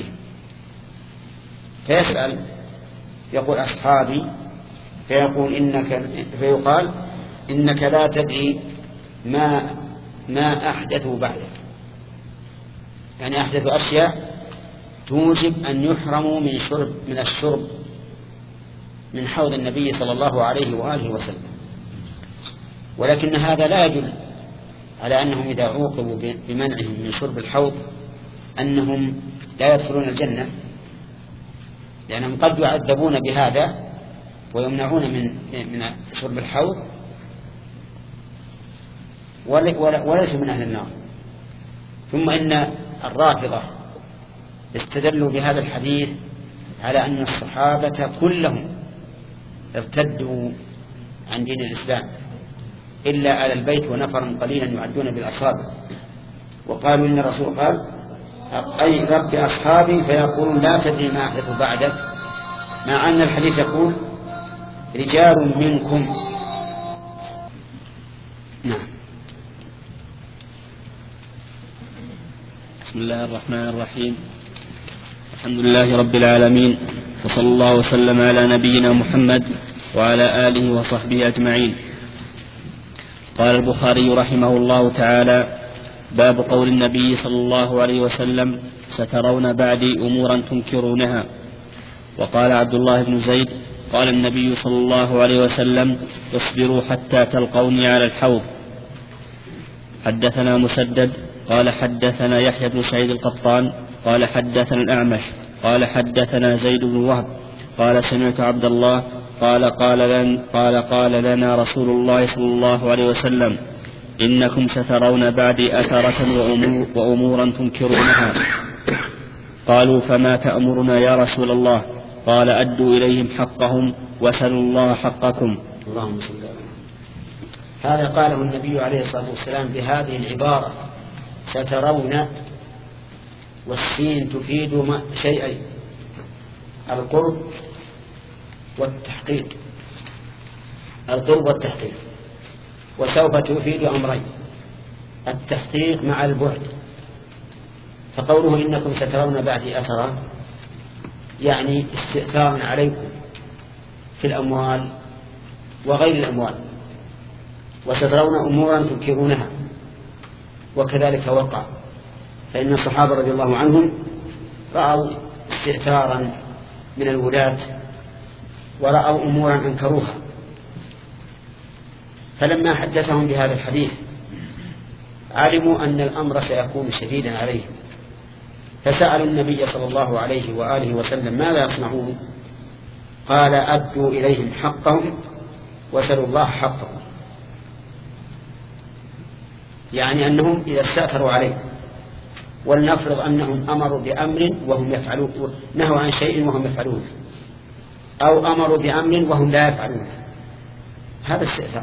Speaker 1: فيسأل يقول أصحابي فيقول إنك فيقال إنك لا تدري ما ما أحدثوا بعدك يعني أحدثوا أشياء توجب أن يحرموا من شرب من الشرب من حوض النبي صلى الله عليه وآله وسلم. ولكن هذا لا يدل على أنهم إذا عوقبوا بمنعهم من شرب الحوض أنهم لا يدخلون الجنة لأنهم قد يعذبون بهذا ويمنعون من من شرب الحوض وليسوا من أهل النار. ثم إن الرافضة استدلوا بهذا الحديث على أن الصحابة كلهم ارتدوا عن دين الإسلام إلا آل البيت ونفرا قليلا يعدون بالأصابع وقالوا إن الرسول قال أي رب أصحابي فيقولون لا تدري ما أحدث بعدك مع أن الحديث يقول رجال منكم. نعم.
Speaker 3: بسم الله الرحمن الرحيم الحمد لله رب العالمين وصلى الله وسلم على نبينا محمد وعلى آله وصحبه أجمعين. قال البخاري رحمه الله تعالى باب قول النبي صلى الله عليه وسلم سترون بعدي أمورا تنكرونها. وقال عبد الله بن زيد قال النبي صلى الله عليه وسلم اصبروا حتى تلقوني على الحوض. حدثنا مسدد قال حدثنا يحيى بن سعيد القطان قال حدثنا الأعمش قال حدثنا زيد بن وهب قال سمعت عبد الله قال قال لنا, قال قال لنا رسول الله صلى الله عليه وسلم إنكم سترون بعدي أثرة وأمور وأمورا تنكرونها. قالوا فما تأمرنا يا رسول الله؟ قال أدوا إليهم حقهم وسلوا الله حقكم.
Speaker 1: اللهم صل على محمد. هذا قاله النبي عليه الصلاة والسلام بهذه العبارة سترون والسين تفيد شيئين القرب والتحقيق القرب والتحقيق وسوف تفيد أمرين التحقيق مع البعد. فقوله إنكم سترون بعدي أثرا يعني استئثار عليكم في الأموال وغير الأموال وسترون أمورا تنكرونها وكذلك وقع فإن الصحابة رضي الله عنهم رأوا استئثارا من الولاة ورأوا أمورا أنكروها فلما حدثهم بهذا الحديث علموا أن الأمر سيكون شديدا عليهم، فسألوا النبي صلى الله عليه وآله وسلم ماذا يصنعون؟ قال أدوا إليهم حقهم وسلوا الله حقهم، يعني أنهم إذا استأثروا عليه، ولنفرض أنهم أمروا بأمر وهم يفعلون، نهوا عن شيء وهم يفعلون، أو أمروا بأمر وهم لا يفعلون، هذا استئثار.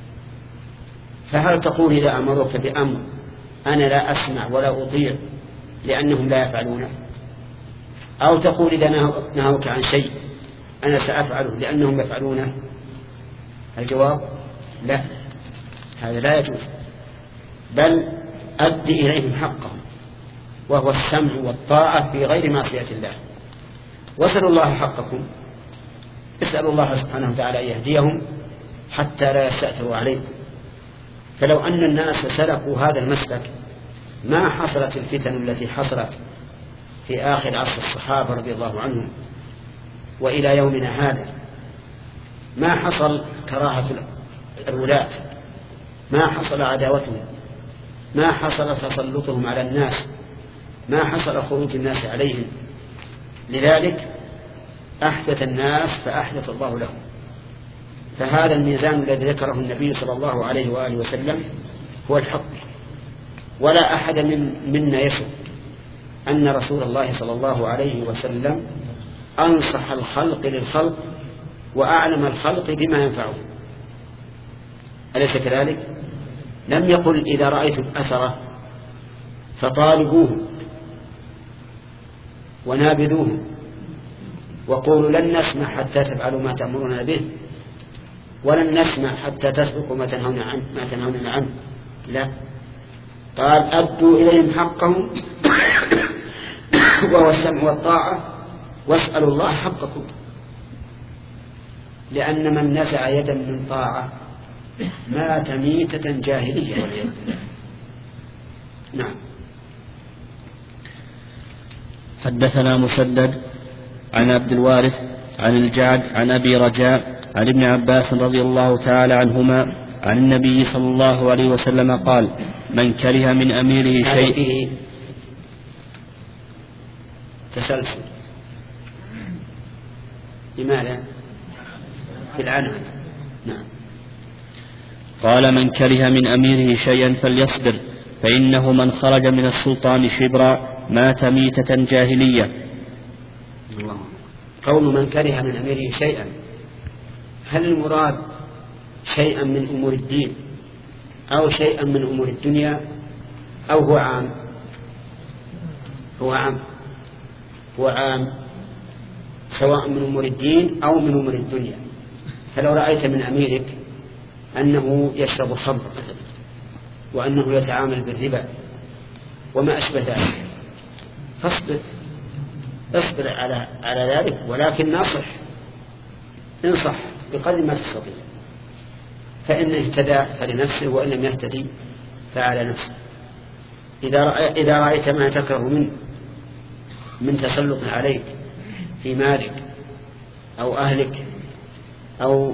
Speaker 1: فهل تقول إذا أمروك بأمر أنا لا أسمع ولا أطيع لأنهم لا يفعلونه، أو تقول إذا نهوك عن شيء أنا سأفعله لأنهم يفعلونه؟ الجواب لا، هذا لا يجوز، بل أدي إليهم حقهم وهو السمع والطاعة في غير معصية الله. وسلوا الله حقكم، اسألوا الله سبحانه وتعالى أن يهديهم حتى لا يستأثروا عليكم. فلو أن الناس سلكوا هذا المسلك ما حصلت الفتن التي حصلت في آخر عصر الصحابة رضي الله عنهم وإلى يومنا هذا، ما حصل كراهة الولاة، ما حصل عداوتهم، ما حصل تسلطهم على الناس، ما حصل خروج الناس عليهم. لذلك أحدث الناس فأحدث الله لهم. فهذا الميزان الذي ذكره النبي صلى الله عليه وآله وسلم هو الحق، ولا أحد من منا يشك أن رسول الله صلى الله عليه وسلم أنصح الخلق للخلق وأعلم الخلق بما ينفعه، أليس كذلك؟ لم يقل إذا رأيتم أثره فطالبوه ونابذوه وقولوا لن نسمع حتى تفعلوا ما تأمرون به، ولن نسمع حتى تسلكوا ما تنهون عنه ما تنهون عنه. لا، قال أدوا إليهم حقهم وهو السمع والطاعة واسألوا الله حقكم، لأن من نزع يدا من طاعة مات ميتة جاهلية والعياذ بالله. نعم.
Speaker 3: حدثنا مسدد عن عبد الوارث عن الجعد عن أبي رجاء عن ابن عباس رضي الله تعالى عنهما عن النبي صلى الله عليه وسلم قال: من كره من أميره شيء.
Speaker 1: تسلسل لماذا؟ في العنف. نعم.
Speaker 3: قال: من كره من أميره شيئا فليصبر، فإنه من خرج من السلطان شبرا مات ميتة جاهلية.
Speaker 1: قول من كره من أميره شيئا، هل المراد شيئا من أمور الدين أو شيئا من أمور الدنيا أو هو عام؟ هو عام، هو عام سواء من أمور الدين أو من أمور الدنيا. فلو رأيت من أميرك أنه يشرب الخمر وأنه يتعامل بالربا وما أشبه ذلك فاصبر، اصبر على على ذلك، ولكن ناصح، انصح بقدر ما تستطيع، فإن اهتدى فلنفسه وإن لم يهتدي فعلى نفسه. إذا رأي إذا رأيت ما تكره منه من تسلط عليك في مالك أو أهلك أو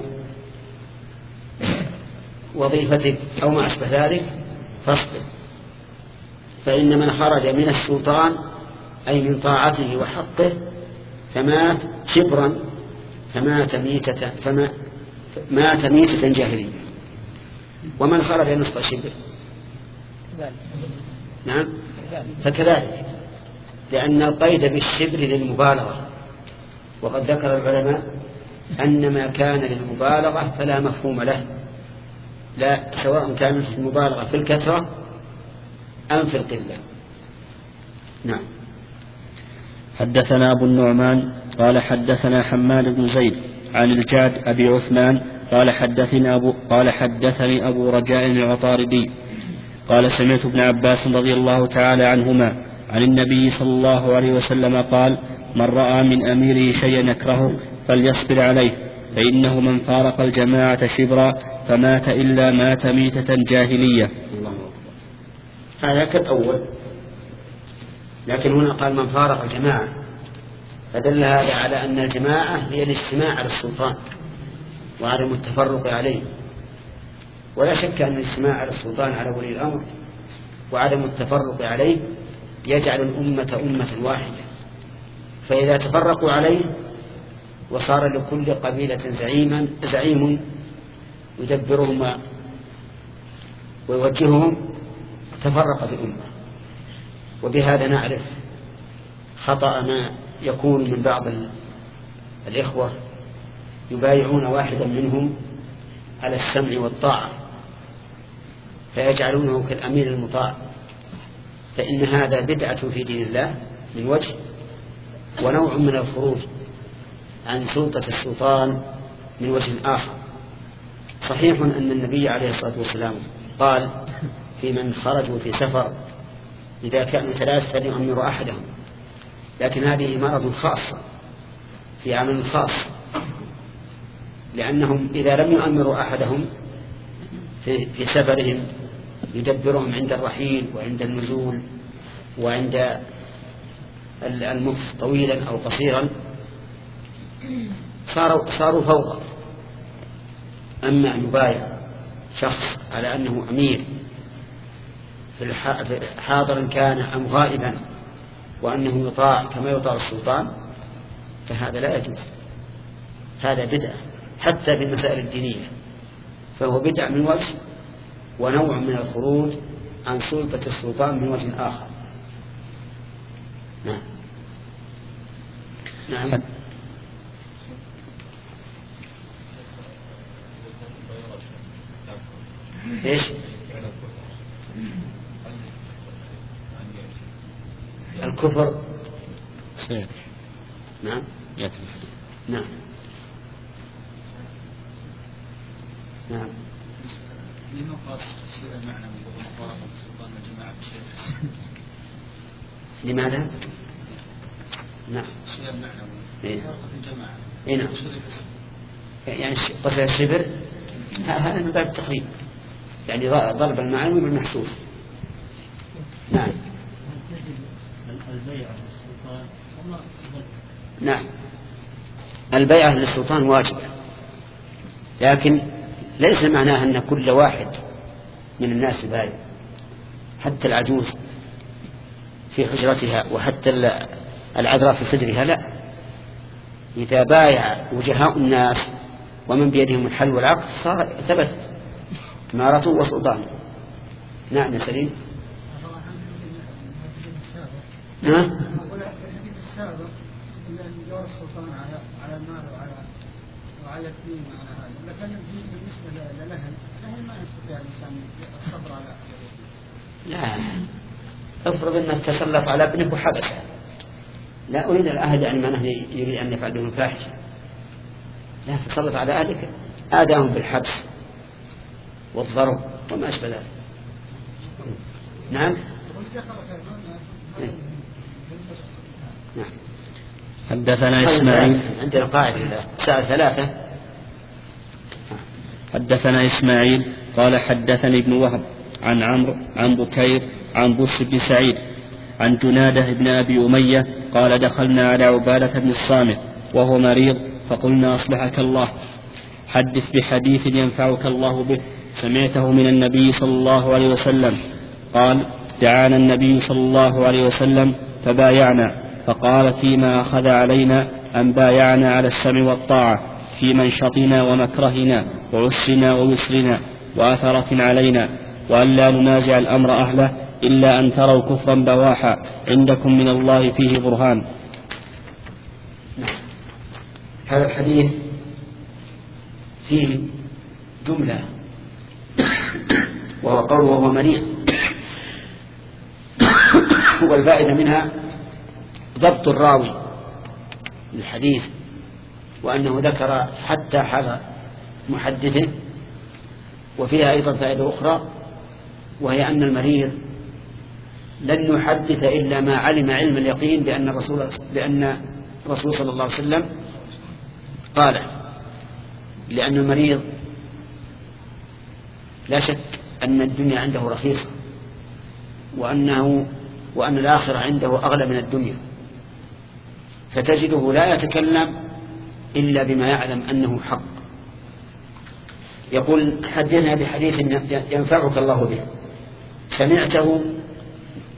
Speaker 1: وظيفتك أو ما أشبه ذلك فاصبر، فإن من خرج من السلطان أي من طاعته وحقه فمات شبرا فمات ميتة فما مات ميتة جاهلية. ومن خرج نصف شبر نعم فكذلك، لأن القيد بالشبر للمبالغة، وقد ذكر العلماء أن ما كان للمبالغة فلا مفهوم له، لا سواء كانت المبالغة في الكثرة أم في القلة. نعم.
Speaker 3: حدثنا أبو النعمان قال حدثنا حماد بن زيد عن الجعد أبي عثمان قال حدثني أبو, قال حدثني أبو رجاء العطاردي قال سمعت ابن عباس رضي الله تعالى عنهما عن النبي صلى الله عليه وسلم قال: من رأى من أميره شيئا يكرهه فليصبر عليه، فإنه من فارق الجماعة شبرا فمات إلا مات ميتة جاهلية.
Speaker 1: هذا كالأول، لكن هنا قال من فارق الجماعة، فدل هذا على أن الجماعة هي الاجتماع على السلطان وعدم التفرق عليه. ولا شك أن الاجتماع على السلطان على ولي الأمر وعدم التفرق عليه يجعل الأمة أمة واحدة، فإذا تفرقوا عليه وصار لكل قبيلة زعيما زعيم يدبرهم ويوجههم تفرقت الأمة. وبهذا نعرف خطأ ما يكون من بعض الإخوة يبايعون واحدا منهم على السمع والطاعة فيجعلونه كالأمير المطاع، فإن هذا بدعة في دين الله من وجه، ونوع من الخروج عن سلطة السلطان من وجه آخر. صحيح أن النبي عليه الصلاة والسلام قال في من خرجوا في سفر إذا كانوا ثلاث فليؤمروا أحدهم، لكن هذه إمارة خاصة في عمل خاص، لأنهم إذا لم يؤمروا أحدهم في, في سفرهم يدبرهم عند الرحيل وعند النزول وعند المكث طويلا أو قصيرا صاروا, صاروا فوضى. أما أن يبايع شخص على أنه أمير في حاضرا كان أم غائبا وأنه يطاع كما يطاع السلطان فهذا لا يجوز، هذا بدعة حتى في المسائل الدينية، فهو بدعة من وجه ونوع من الخروج عن سلطة السلطان من وجه آخر. نعم نعم ايش الكفر
Speaker 3: سيد.
Speaker 1: نعم
Speaker 3: يأتي
Speaker 1: نعم نعم
Speaker 6: لما قاس تفسير المعنى من مفارقة السلطان والجماعة بالشيخ؟
Speaker 1: لماذا؟ نعم
Speaker 6: تفسير المعنى
Speaker 1: إيه؟
Speaker 6: مفارقة الجماعة
Speaker 1: إيه نعم يعني قصد الشبر هذا من باب التقريب، يعني ضرب المعنوي بالمحسوس. نعم
Speaker 7: البيعة للسلطان
Speaker 1: نعم البيعة للسلطان واجبة، لكن ليس معناها أن كل واحد من الناس يبايع، حتى العجوز في حجرتها وحتى العذراء في صدرها لا، إذا بايع وجهاء الناس ومن بيدهم الحل والعقد صار ثبت إمارته وسلطانه. نعم يا سليم. نعم
Speaker 6: السابق إلا أن يدور السلطان على على المال وعلى وعلى الدين وعلى هذا، لكن بالنسبة للأهل الأهل ما يستطيع الإنسان الصبر على
Speaker 1: لا افرض أنك تسلط على ابنك وحبسه، لا أريد الأهل يعني من يريد أن يفعل بهم فاحشة، لا تسلط على أهلك آداهم بالحبس والضرب وما أشبه ذلك. نعم نعم
Speaker 3: حدثنا إسماعيل.
Speaker 1: عندنا قاعدة إذا سأل ثلاثة.
Speaker 3: حدثنا إسماعيل قال حدثني ابن وهب عن عمرو عن بكير عن بص بن سعيد عن جنادة بن أبي أمية قال دخلنا على عبادة بن الصامت وهو مريض فقلنا أصلحك الله، حدث بحديث ينفعك الله به سمعته من النبي صلى الله عليه وسلم. قال دعانا النبي صلى الله عليه وسلم فبايعنا، فقال فيما أخذ علينا أن بايعنا على السمع والطاعة في منشطنا ومكرهنا وعسرنا ويسرنا وأثرة علينا، وأن لا ننازع الأمر أهله إلا أن تروا كفرا بواحا عندكم من الله فيه برهان.
Speaker 1: هذا الحديث فيه جملة وهو قول وهو مريض، والفائدة منها ضبط الراوي للحديث، وأنه ذكر حتى حال محدثه. وفيها أيضا فائدة أخرى وهي أن المريض لن يحدث إلا ما علم علم اليقين بأن الرسول بأن الرسول صلى الله عليه وسلم قال، لأن المريض لا شك أن الدنيا عنده رخيصة وأنه وأن الآخرة عنده أغلى من الدنيا، فتجده لا يتكلم إلا بما يعلم أنه حق. يقول حدثنا بحديث ينفعك الله به سمعته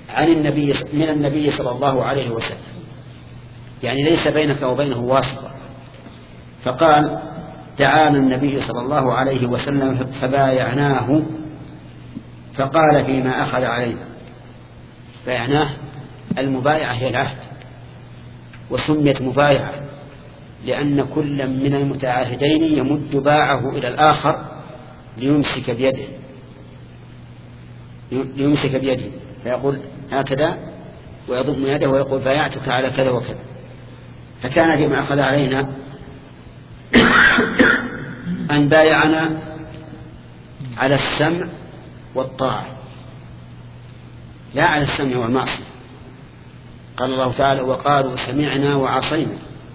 Speaker 1: عن النبي من النبي صلى الله عليه وسلم، يعني ليس بينك وبينه واسطة. فقال دعانا النبي صلى الله عليه وسلم فبايعناه، فقال فيما أخذ علينا. بايعناه، المبايعة هي العهد، وسميت مبايعة لأن كل من المتعاهدين يمد باعه إلى الآخر ليمسك بيده ليمسك بيده فيقول هكذا ويضم يده ويقول بايعتك على كذا وكذا. فكان فيما أخذ علينا أن بايعنا على السمع والطاعة لا على السمع والمعصية. قال الله تعالى وقالوا سمعنا وعصينا،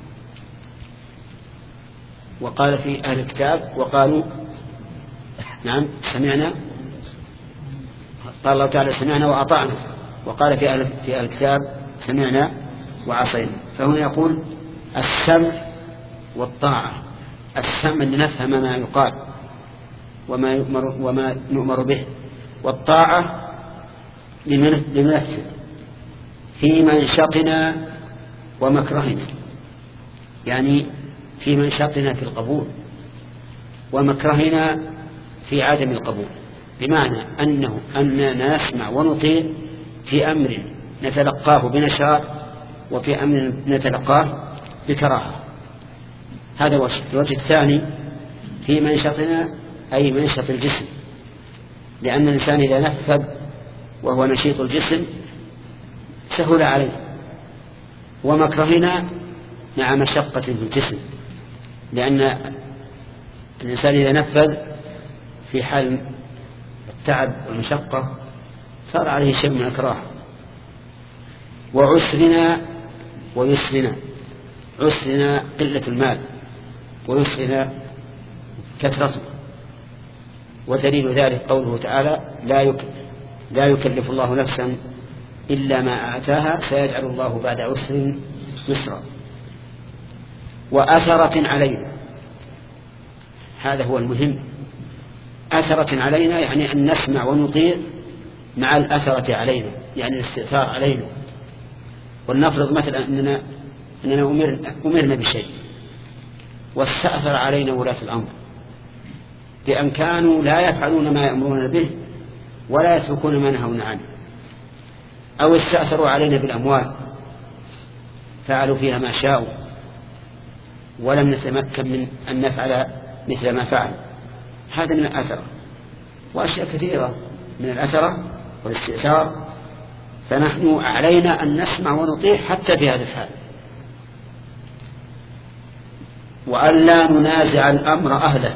Speaker 1: وقال في أهل الكتاب وقالوا نعم سمعنا، قال الله تعالى سمعنا وأطعنا، وقال في أهل, في أهل الكتاب سمعنا وعصينا. فهنا يقول السمع والطاعة، السمع لنفهم ما يقال وما يؤمر, وما نؤمر به، والطاعة لننفذ في منشطنا ومكرهنا، يعني في منشطنا في القبول ومكرهنا في عدم القبول، بمعنى أنه أننا نسمع ونطيع في أمر نتلقاه بنشاط وفي أمر نتلقاه بكراهة. هذا وجه. الوجه الثاني في منشطنا أي منشط الجسم، لأن الإنسان إذا نفذ وهو نشيط الجسم سهل عليه، ومكرهنا مع مشقة في الجسم، لأن الإنسان إذا نفذ في حال التعب والمشقة صار عليه شيء من الكراهة. وعسرنا ويسرنا، عسرنا قلة المال ويسرنا كثرته، ودليل ذلك قوله تعالى لا يك... لا يكلف الله نفسا إلا ما آتاها سيجعل الله بعد عسر يسرا. وأثرة علينا، هذا هو المهم، أثرة علينا يعني أن نسمع ونطيع مع الأثرة علينا، يعني الاستئثار علينا. ولنفرض مثلا أننا, أننا أمرنا, أمرنا بشيء واستأثر علينا ولاة الأمر بأن كانوا لا يفعلون ما يأمرون به ولا يتركون ما نهون عنه، أو استأثروا علينا بالأموال فعلوا فيها ما شاءوا ولم نتمكن من أن نفعل مثل ما فعل. هذا من الأثرة، وأشياء كثيرة من الأثرة والاستئثار. فنحن علينا أن نسمع ونطيع حتى في هذا الحال، وأن لا ننازع الأمر أهله.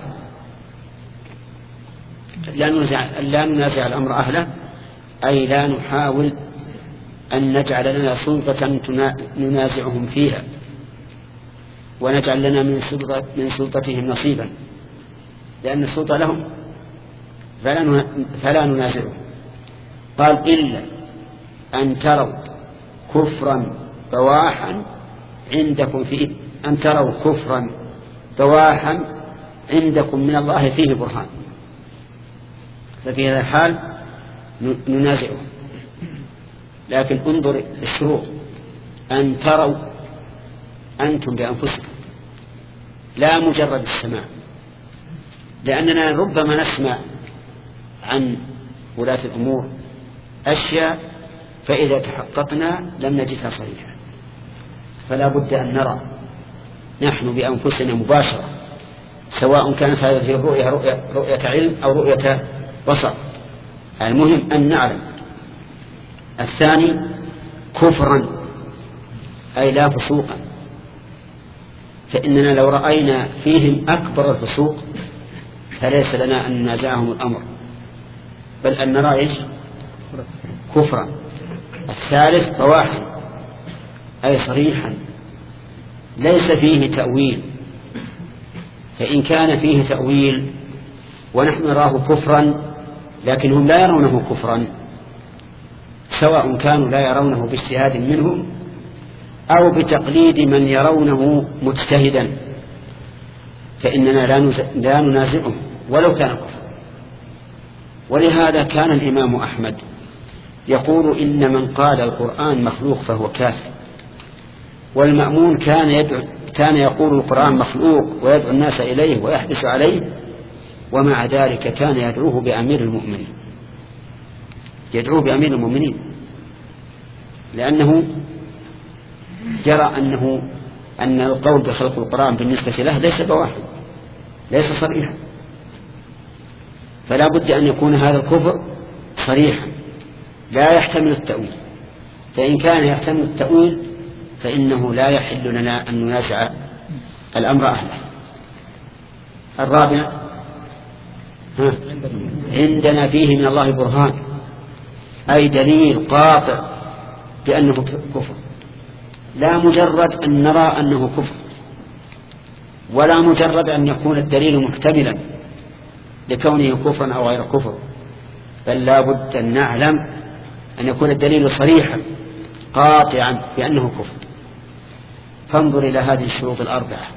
Speaker 1: لا ننازع, لا ننازع الأمر أهله أي لا نحاول أن نجعل لنا سلطة ننازعهم فيها ونجعل لنا من, سلطة من سلطتهم نصيبا، لأن السلطة لهم فلا, فلا ننازعهم. قال إلا أن تروا كفرا بواحا عندكم فيه أن تروا كفرا بواحا عندكم من الله فيه برهان، ففي هذا الحال ننازعه. لكن انظر الشروط، أن تروا أنتم بأنفسكم لا مجرد السماع، لأننا ربما نسمع عن ولاة الأمور أشياء فإذا تحققنا لم نجدها صحيحة، فلا بد أن نرى نحن بأنفسنا مباشرة، سواء كانت هذه الرؤية رؤية, رؤية علم أو رؤية بصر، المهم أن نعلم. الثاني كفرا أي لا فسوقا، فإننا لو رأينا فيهم أكبر الفسوق فليس لنا أن ننازعهم الأمر، بل أن نرى إيش كفرا. الثالث بواحا أي صريحا ليس فيه تأويل، فإن كان فيه تأويل ونحن نراه كفرا لكنهم لا يرونه كفرا، سواء كانوا لا يرونه باجتهاد منهم أو بتقليد من يرونه مجتهدا، فإننا لا ننازعهم ولو كان كفرا. ولهذا كان الإمام أحمد يقول إن من قال القرآن مخلوق فهو كافر، والمأمون كان يدعو كان يقول القرآن مخلوق ويدعو الناس إليه ويحدث عليه، ومع ذلك كان يدعوه بأمير المؤمنين يدعوه بأمير المؤمنين لأنه يرى أنه أن القول بخلق القرآن بالنسبة له ليس بواحد، ليس صريحا، فلا بد أن يكون هذا الكفر صريحا لا يحتمل التأويل، فإن كان يحتمل التأويل فإنه لا يحل لنا أن ننازع الأمر أهله. الرابع ها. عندنا فيه من الله برهان، أي دليل قاطع بأنه كفر، لا مجرد أن نرى أنه كفر، ولا مجرد أن يكون الدليل محتملا لكونه كفرا أو غير كفر، بل لا بد أن نعلم أن يكون الدليل صريحا قاطعا بأنه كفر. فانظر إلى هذه الشروط الأربعة.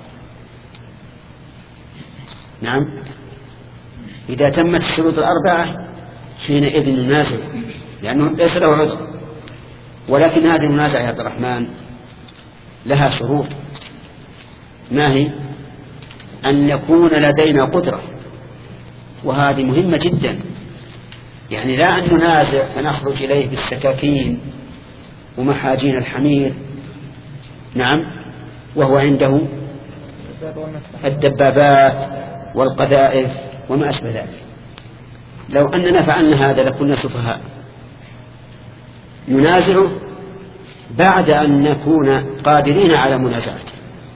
Speaker 1: نعم، إذا تمت الشروط الأربعة حينئذ ننازع، لأنه ليس له عذر. ولكن هذه المنازعة يا عبد الرحمن لها شروط. ما هي؟ أن يكون لدينا قدرة، وهذه مهمة جدا، يعني لا أن ننازع فنخرج إليه بالسكاكين ومحاجين الحمير، نعم، وهو عنده الدبابات والقذائف وما أشبه ذلك. لو أننا فعلنا هذا لكنا سفهاء. ننازعه بعد أن نكون قادرين على منازعته.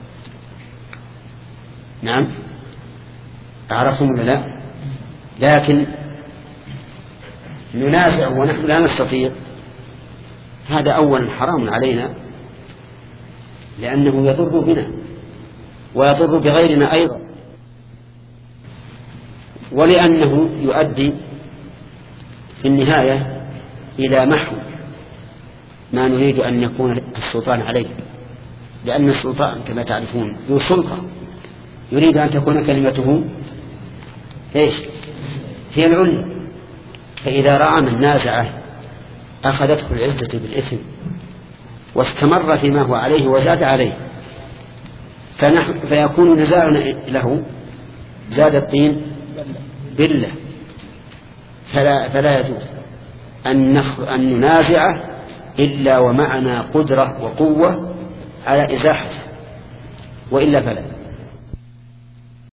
Speaker 1: نعم، أعرفهم ولا لا؟ لكن ننازع ونحن لا نستطيع، هذا أولا حرام علينا، لأنه يضر بنا ويضر بغيرنا أيضا، ولأنه يؤدي في النهاية إلى محو ما نريد أن يكون السلطان عليه، لأن السلطان كما تعرفون ذو سلطة يريد أن تكون كلمته إيش؟ هي العليا، فإذا رأى من نازعه أخذته العزة بالإثم واستمر فيما هو عليه وزاد عليه، فنحن فيكون نزاعنا له زاد الطين بالله. فلا, فلا يجوز أن, أن ننازعه إلا ومعنا قدرة وقوة على إزاحته، وإلا فلا.